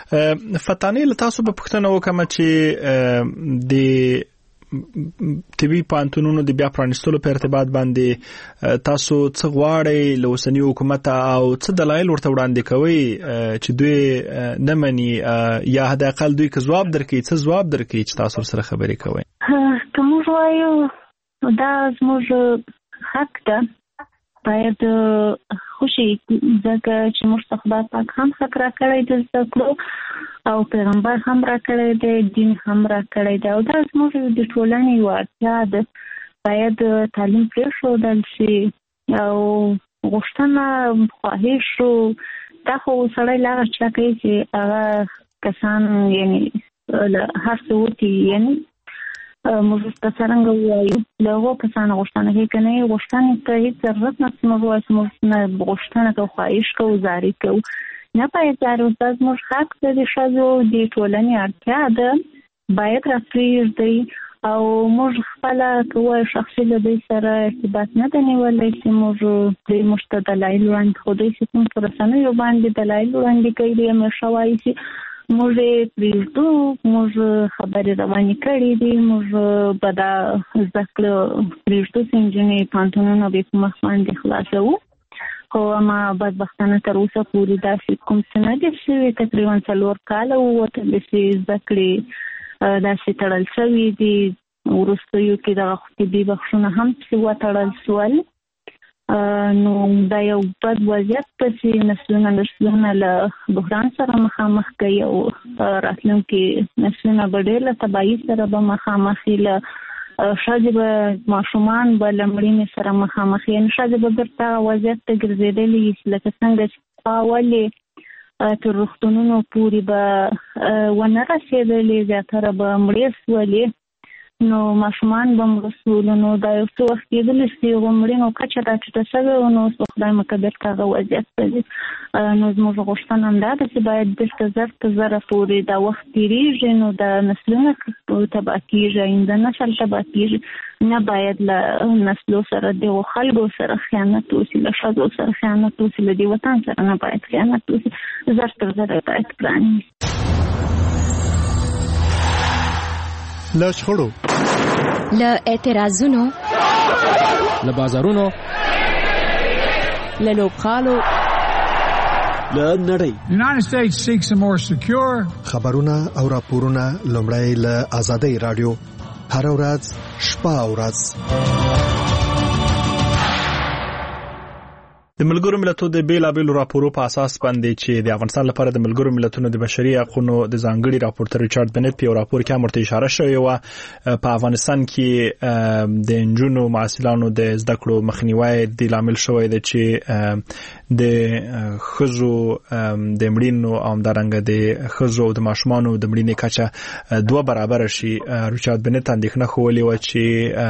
فتانه له تاسو په پښتنه وکم چې د طبي پانتونونو د بیا پرانستلو په ارتباط باندې تاسو څه غواړئ له اوسنی حکومت او څه دلایل ورته وړاندې کوي چې دوی نه مني یا حد اقل دوی که ځواب درکړي څه ځواب درکړي چې تاسو سره خبرې کوي؟ که موږ وایو دا زموږ حق ده باید خوشي ځکه چې موږ ته خدای پاک هم حق راکړی د زده کړو او پیغمبر هم راکړی دی، دین هم راکړی دی او دا زموږ د ټولنې یوه اړتیا ده. باید تعلیم پرېښودل شي او غوښتنه خواهش دا خو سړی له هغه چا کوي چې هغه کسان یعنې له هر څه وتي یعنې موږ ته څرنګه ووایو له هغو کسانو غوښتنه کوي که نه یې غوښتنې ته هېڅ ضرورت نشته موږ ووایو چې موږ نه غوښتنه کوو خواهش کوو زاري کوو نه باید دا زموږ حق دی د ښځو د ټولنې اړتیا ده باید راپرېږدئ او موږ خپله که وایو شخصي له دوی سره ارتباط نه ده نیولی چې موږ دوی موږ ته دلایل وړاندې خو دوی چې کوم په رسنیو باندې دلایل وړاندې کوي دوی همیشه وایي چې موږ یې پرېږدو موږ خبرې روانې کړې دي موږ به دا زده کړه پرېږدو چې نجونې پوهنتونونه به په مخ باندې خلاصوو خو اما بدبختانه تر اوسه پورې داسې کوم څه نه دي شوي تقریبا څلور کاله ووتلې چې زده کړې داسې تړل شوي دي وروستیو کې دغه طبي بخشونه هم پسې وتړل شول نو دا یو بد وضعیت په چې نسلونه نسلونه له بحران سره مخامخ کوي او راتلونکي نسلونه به ډېر له تباهي سره به مخامخ وي له ښځې به ماشومان به له مړینې سره مخامخ وي یعنې ښځې به بېرته هغه وضعیت ته ګرځېدلې وي لکه څنګه چې اول تر روغتونونو پورې به ونه رسېدلې زیاتره به مړې شولې نو ماشومان به مړه شول نو دا یو څه وخت کېدلی چې هغو مړینو کچه راټیټه شوې وه نو اوس به خدای مکه بېرته هغه وضعیت ته ځي نو زموږ غوښتنه همدا ده چې باید بېرته زر په زره پورې دا وخت تېرېږي نو دا نسلونه تباه کېږي آینده نسل تباه کېږي نه باید له نسلو سره دغو خلکو سره خیانت وشي له ښځو سره خیانت وشي له دې وطن سره نه باید خیانت وشي زر تر زره باید پرانیزي له شخړو له اعتراضونو له بازارونو له لوبغالو له نړۍ United States seeks a more secure خبرونه او راپورونه لومړی له آزادۍ رادیو هر ورځ شپه او ورځ د ملګرو ملتونو د بیلابېلو راپورو په اساس باندې چې د افغانستان لپاره د ملګرو ملتونو د بشري حقوقو د ځانګړي راپورټر ریچارډ بنت په راپور کې امرته اشاره شوې و په افغانستان کې د انجونو معاصلانو د زده کړو مخنیوي د لامل شوې ده چې د خزو د مړینو او همدارنګه د خزو او د ماشومانو د مړینې کچه دوه برابر شي ریچارډ بنت اندېښنه خولې و چې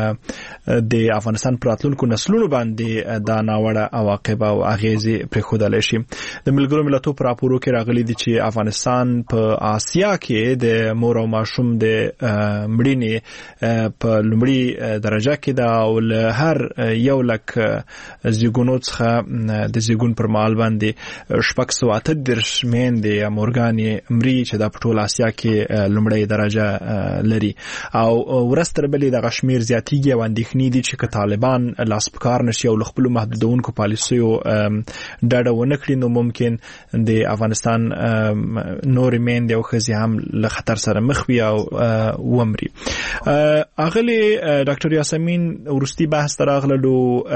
د افغانستان پراتلونکو نسلونو باندې دا ناوړه عواقب او اغیزې پرېښودل شي د ملګرو ملتونو په راپورو کې راغلي دي چې افغانستان په آسیا کې د مور او ماشوم د مړینې په لومړي درجه کې دا او هر یو لک زیګونو څخه د زیګون پر مال باندې شپږ سوه اته دېرش میندې یا مورګانې مري چې دا په ټول آسیا کې لومړی درجه لري او ورځ تر بلې دغه شمېر زیاتېږي او اندېښنې دي چې که طالبان لاس په کار نشي او له خپلو محدودونکو پالیسیو ډاډه ونه کړي نو ممکن د افغانستان نورې میندې او ښځې هم له خطر سره مخ وي او ومري اغلې ډاکټر یاسمین وروستي بحث ته راغللو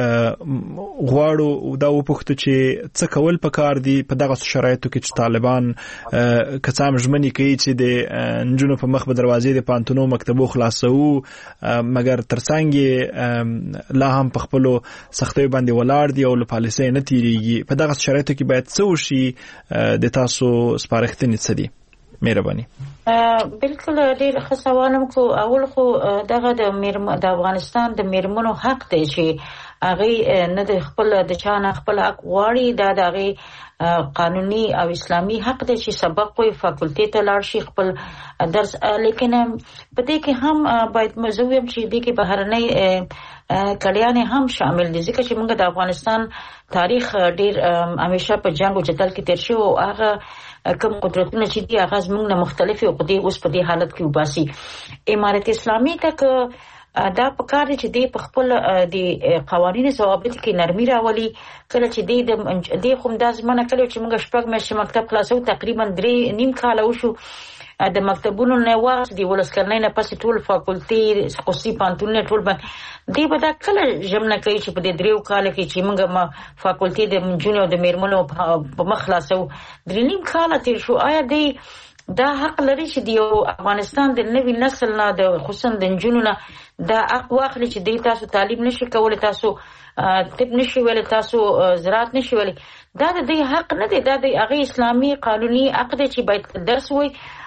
غواړو دا وپوښتو چې څه کول پکار دي په دغه شرایطو کې چې طالبان که څه هم ژمنې کوي چې د نجونو په مخ به دروازې د پوهنتونو مکتبو خلاصوو مګر ترڅنګ لا هم په خپلو سختیو باندې ولاړ دي او له پالیسۍ نه تیریږي په دغه شرایطو کې باید څه وشي د تاسو سپارښتنې څه دي مهرباني بالکل ډېر ښه سوال هم کو اول خو دغه د د افغانستان د میرمنو حق دی چې هغه نه د خپل د چا نه خپل حق غواړي دا د هغه قانوني او اسلامي حق دی چې سبق کوي فاکولټي ته لاړ شي خپل درس لیکن په دې کې هم باید مزویم چې دې کې بهرنۍ کلیانې هم شامل دي ځکه چې موږ د افغانستان تاریخ ډېر همیشه په جنگ او جدل کې تیر شو او هغه کوم قدرتونه چې دي هغه زموږ نه مختلفي او په دې اوس په دې حالت کې وباسي امارت اسلامي تک دا په کار دي چې د خپل د قوانینو ضوابط کې نرمي راولي کله چې د د کوم د ځمنه کله چې موږ شپږ مې مکتب خلاصو تقریبا درې نیم کال وشو د مکتبونو نه واس دی ولسکرنۍ نه پسې ټول فاکولټي خصوصي پانتون ټول باندې دی به دا کله جمع کوي چې په دې دریو کال کې چې موږ ما فاکولټي د جونیور د میرمنو په مخ خلاصو درې نیم کال تیر شو آیا دی دا حق لري چې دی افغانستان د نوي نسل نه د خصوصا د جنونو نه دا حق واخلي چې دی تاسو تعلیم نشي کولای تاسو طب نشي ویل تاسو زراعت نشي ویل دا د دې حق نه دی دا د هغه اسلامي قانوني حق دی چې باید درس وي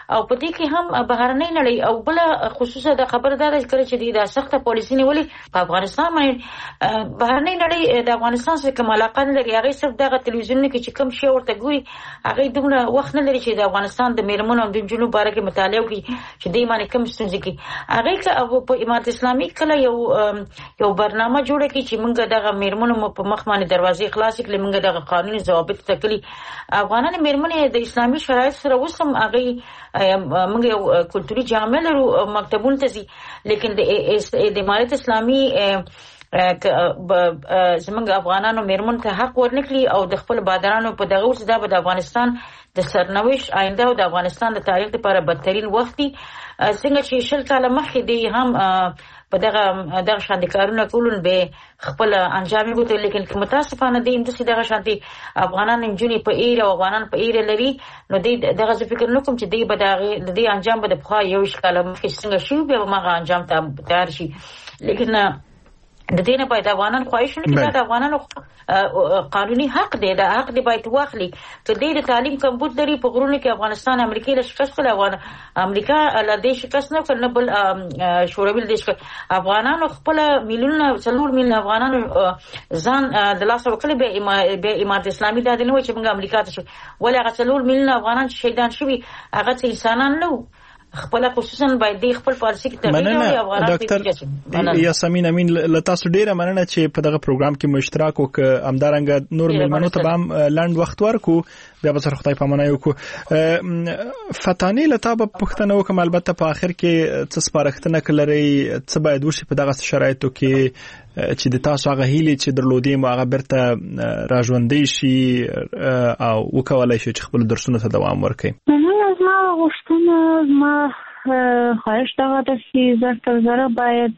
او په دې کې هم بهرنۍ نړۍ او بل خصوصا د خبردار کړي چې د سخته پالیسي نیولې په افغانستان باندې بهرنۍ نړۍ د افغانستان سره کوم علاقه نه لري. هغه صرف دغه تلویزیون کې چې کوم شی ورته ګوري هغه دومره وخت نه لري چې د افغانستان د میرمنو او د جنوب باره کې مطالعه وکړي چې دې باندې کوم ستونزې کې هغه په امارت اسلامي کله یو یو برنامه جوړه کړي چې موږ دغه میرمنو په مخ باندې دروازې خلاص کړي، موږ دغه قانوني ضوابط تکلي افغانان میرمنې د اسلامي شرایط سره وسم هغه موږ یو کلتوري جامع لرو مکتبونو ته ځي، لیکن د امارت اسلامي زمونږ افغانانو میرمن ته حق ورنکړي او د خپل بادرانو په دغه ورځ دا به د افغانستان د سرنوشت آینده او د افغانستان د تاریخ لپاره بدترین وخت دی. څنګه چې شل کاله مخکې دی هم په دغه دغه شاندې کارونه کولون به خپل انجام وګوري، لیکن که متاسفانه دی همداسې دغه شاندې افغانان نجونې په ایر او افغانان په ایر لري، نو دی دغه زه فکر نه کوم چې دی به د دې انجام به د پخوا یو کاله مخکې څنګه شي بیا به هغه انجام ته تیار شي. لیکن د دې نه باید افغانان خواهش نه کړي د افغانانو قانوني حق دی، دا حق دی باید واخلي. که دې د تعلیم کمبود لري په غرونو کې افغانستان امریکای له شکست کړه، افغان امریکا له دې شکست نه کړ، نه بل شوروي له دې شکست. افغانانو خپل میلیونه څلور میلیونه افغانانو ځان د لاس ورکړي به امارت اسلامي دا نه و چې موږ امریکا ته شو، ولې هغه څلور میلیونه افغانان چې شهیدان شوي هغه څه انسانان نه وو. خپل خصوصا باید د خپل پالیسي کې تغیر راوړي. افغانان ډاکټر یاسمین امین له تاسو ډیره مننه چې په دغه پروګرام کې مشترک وکړ. همدارنګه نور ملمنو ته هم لاند وخت ورکو، بیا به سره خدای پامانه وکړو. فتانی له تاسو پوښتنه وکم، البته په اخر کې څه سپارښتنه کړئ څه باید وشي په دغه شرایطو کې چې د تاسو هغه هیلې چې درلودې مو هغه برته راژوندې شي او وکولای شي چې خپل درسونه ته دوام ورکړي. ما غوښتنه ما خواهش دغه ده چې زر تر زره باید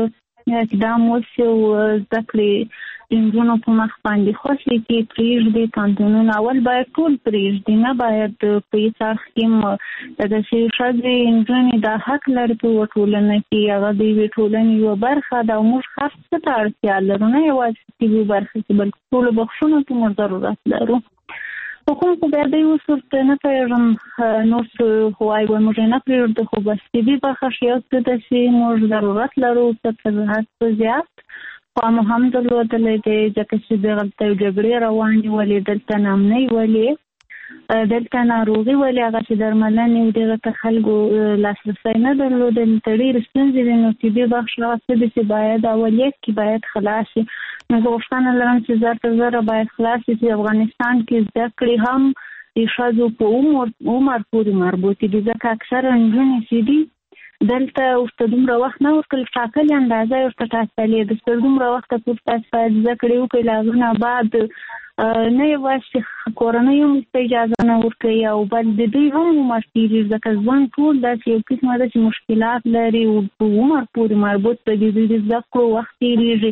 اقدام وشي او زده کړې د نجونو په مخ باندې خوشې کې پرېږدي قانونونه اول باید ټول پرېږدي، نه باید په هېڅ اړخ کې دغه چې ښځې نجونې دا حق لري په ټولنه کې هغه د یوې ټولنې یوه برخه ده او موږ هر څه ته اړتیا لرو، نه یوازې په یوې برخه کې بلکې ټولو بخښونو کې موږ ضرورت لرو. حکوم خو بیا دی اوس ورته نه پوهېږم نور څه وایي وایي موږ یې نه پرېږدو، خو بس طبي برخه ښه یو څه ده چې موږ ضرورت لرو څه تر هر څه زیات. خوا مو هم درلودلی دی ځکه چې دغلته جګړې روانې ولې، دلته نامنۍ ولې، دلته ناروغي ولې، هغه چې درملنې و دغه ته خلکو لاسرسی نه درلوده، دلته ډېرې ستونزې دي. نو طبي بخش هغه څه دی چې باید اوليت کې باید خلاص شي. نو زه غوښتنه لرم چې زر تر زره باید خلاص شي چې افغانستان کې زده کړې هم د ښځو په عمر عمر پورې مربوطې دي، ځکه اکثره نجونې چې دي دلته ورته دومره وخت نه ورکړل، ټاکلې اندازه ورته ټاکلې ده چې دومره وخته پورې تاسو باید زده کړې وکړئ. له هغه نه بعد نه یوازې کورنیو هم ورته اجازه نه ورکوي او بل د دوی هم عمر تېرېږي، ځکه ژوند ټول داسې یو قسمه ده چې مشکلات لري او په عمر پورې مربوط ده، د دوی د زده کړو وخت تېرېږي.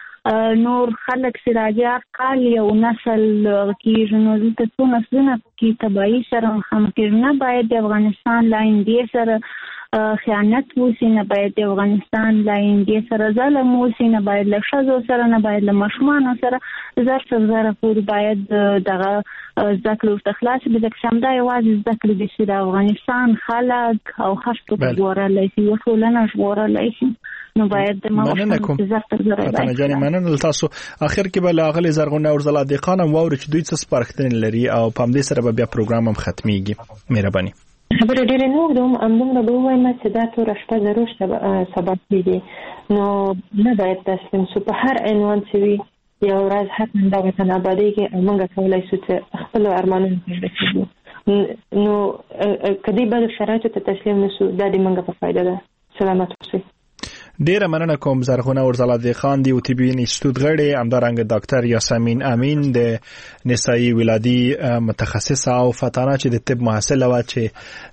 نور خلک چې راځي هر کال یو نسل کېږي، نو دلته څو نسلونه کې تباهي سره مخامخ کېږي. نه باید د افغانستان له آیندې سره خیانت وشي، نه باید د افغانستان له آیندې سره ظلم وشي، نه باید له ښځو سره، نه باید له ماشومانو سره. زر تر زره پورې باید دغه زده کړې ورته خلاص وي، ځکه چې همدا یوازې زده کړې دي چې د افغانستان خلک او هر څوک ژغورلی شي، یوه ټولنه ژغورلی شي. نو باید د مننه زر تر زره فاطمه جان مننه تاسو. اخر کې به لاغلي زرغونه اورزلا د خانم واوري چې دوی څه سپارښتنې لري او په همدې سره به بیا پروګرام هم ختميږي. مهرباني. خبره ډیره نو دوم امدوم به وایم چې دا تور شپه ضرور سبب دی، نو نه باید تسلیم شو په هر عنوان چې یو ورځ حتما دا وطن آبادیږي او موږ کولای شو چې خپل ارمانونه ترلاسه کړو. نو کدی به شرایطو ته تسلیم نشو دا د موږ په فایده ده. سلامت اوسئ. ډیره مننه کوم زرغونه اورزلا د خان دی او طبي انستیتوت غړي، همدارنګه ډاکټر یاسمین امین د نسایي ولادي متخصصه او فتانه چې د طب محصله و چې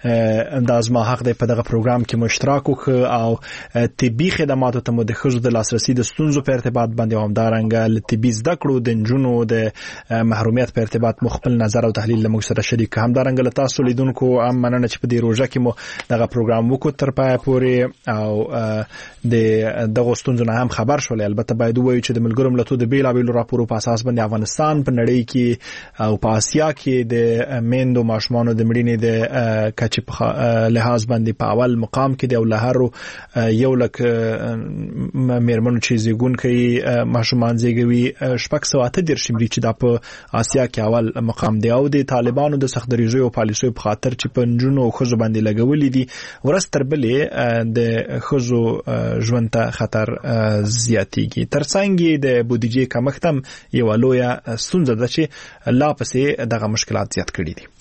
د ازما حق دی په دغه پروګرام کې مشترک وکړ او طبي خدماتو ته د ښځو د لاسرسي د ستونزو په ارتباط باندې همدارنګه ل طبي زده کړو د نجونو د محرومیت په ارتباط مخبل نظر او تحلیل له موږ سره شریک. همدارنګه له تاسو لیدونکو هم مننه چې په دې روزه کې مو دغه پروګرام وکړ تر پای پورې او د د دغه ستونزو نه هم خبر شول. البته باید وایو چې د ملګرو ملتونو د بیلابیلو راپورو په اساس باندې افغانستان په نړۍ کې او په آسیا کې د میندو ماشومانو د مړینې د کچې په لحاظ باندې په اول مقام کې دی او له هر یو لک میرمنو چې زیږون کوي ماشومان زیږوي شپږ سوه اته دېرش مړي چې دا په آسیا کې اول مقام دی او د طالبانو د سخت دریځو او پالیسیو په خاطر چې په نجونو او ښځو باندې لګولې دي ورځ تر بلې د ښځو ژوند ته خطر زیاتېږي. ترڅنګ د بودیجې کمښت هم یوه لویه ستونزه ده چې لا پسې دغه مشکلات زیات کړي دي.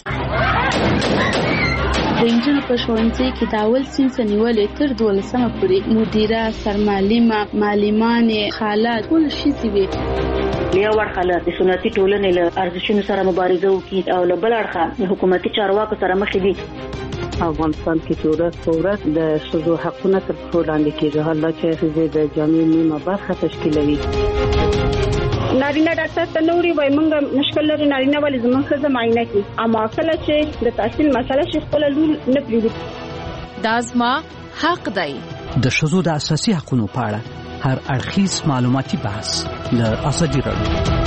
د انجنونو په ښوونځي کې د اول صنف نیولې تر دولسمه پورې مدیره، سرمعلمه، معلمانې، خالات ټول ښځې وې. یو اړخ د سنتي ټولنې له ارزښتونو سره مبارزه وکړي او له بل اړخه د حکومتي چارواکو سره مخ دي. افغانستان کې چې ورځ په ورځ د ښځو حقونه تر پښو لاندې کېږي، حالا چې ښځې د جامعې نیمه برخه تشکیلوي. نارینه ډاکټر ته نوري وای موږ مشکل لري نارینه ولې زموږ ښځه معاینه کوي، اما کله چې د تحصیل مسله شي خپل لور نه پریږدي. دا زما حق دی. د ښځو د اساسي حقوقو په اړه هر اړخیز معلوماتي بحث له ازادي راډیو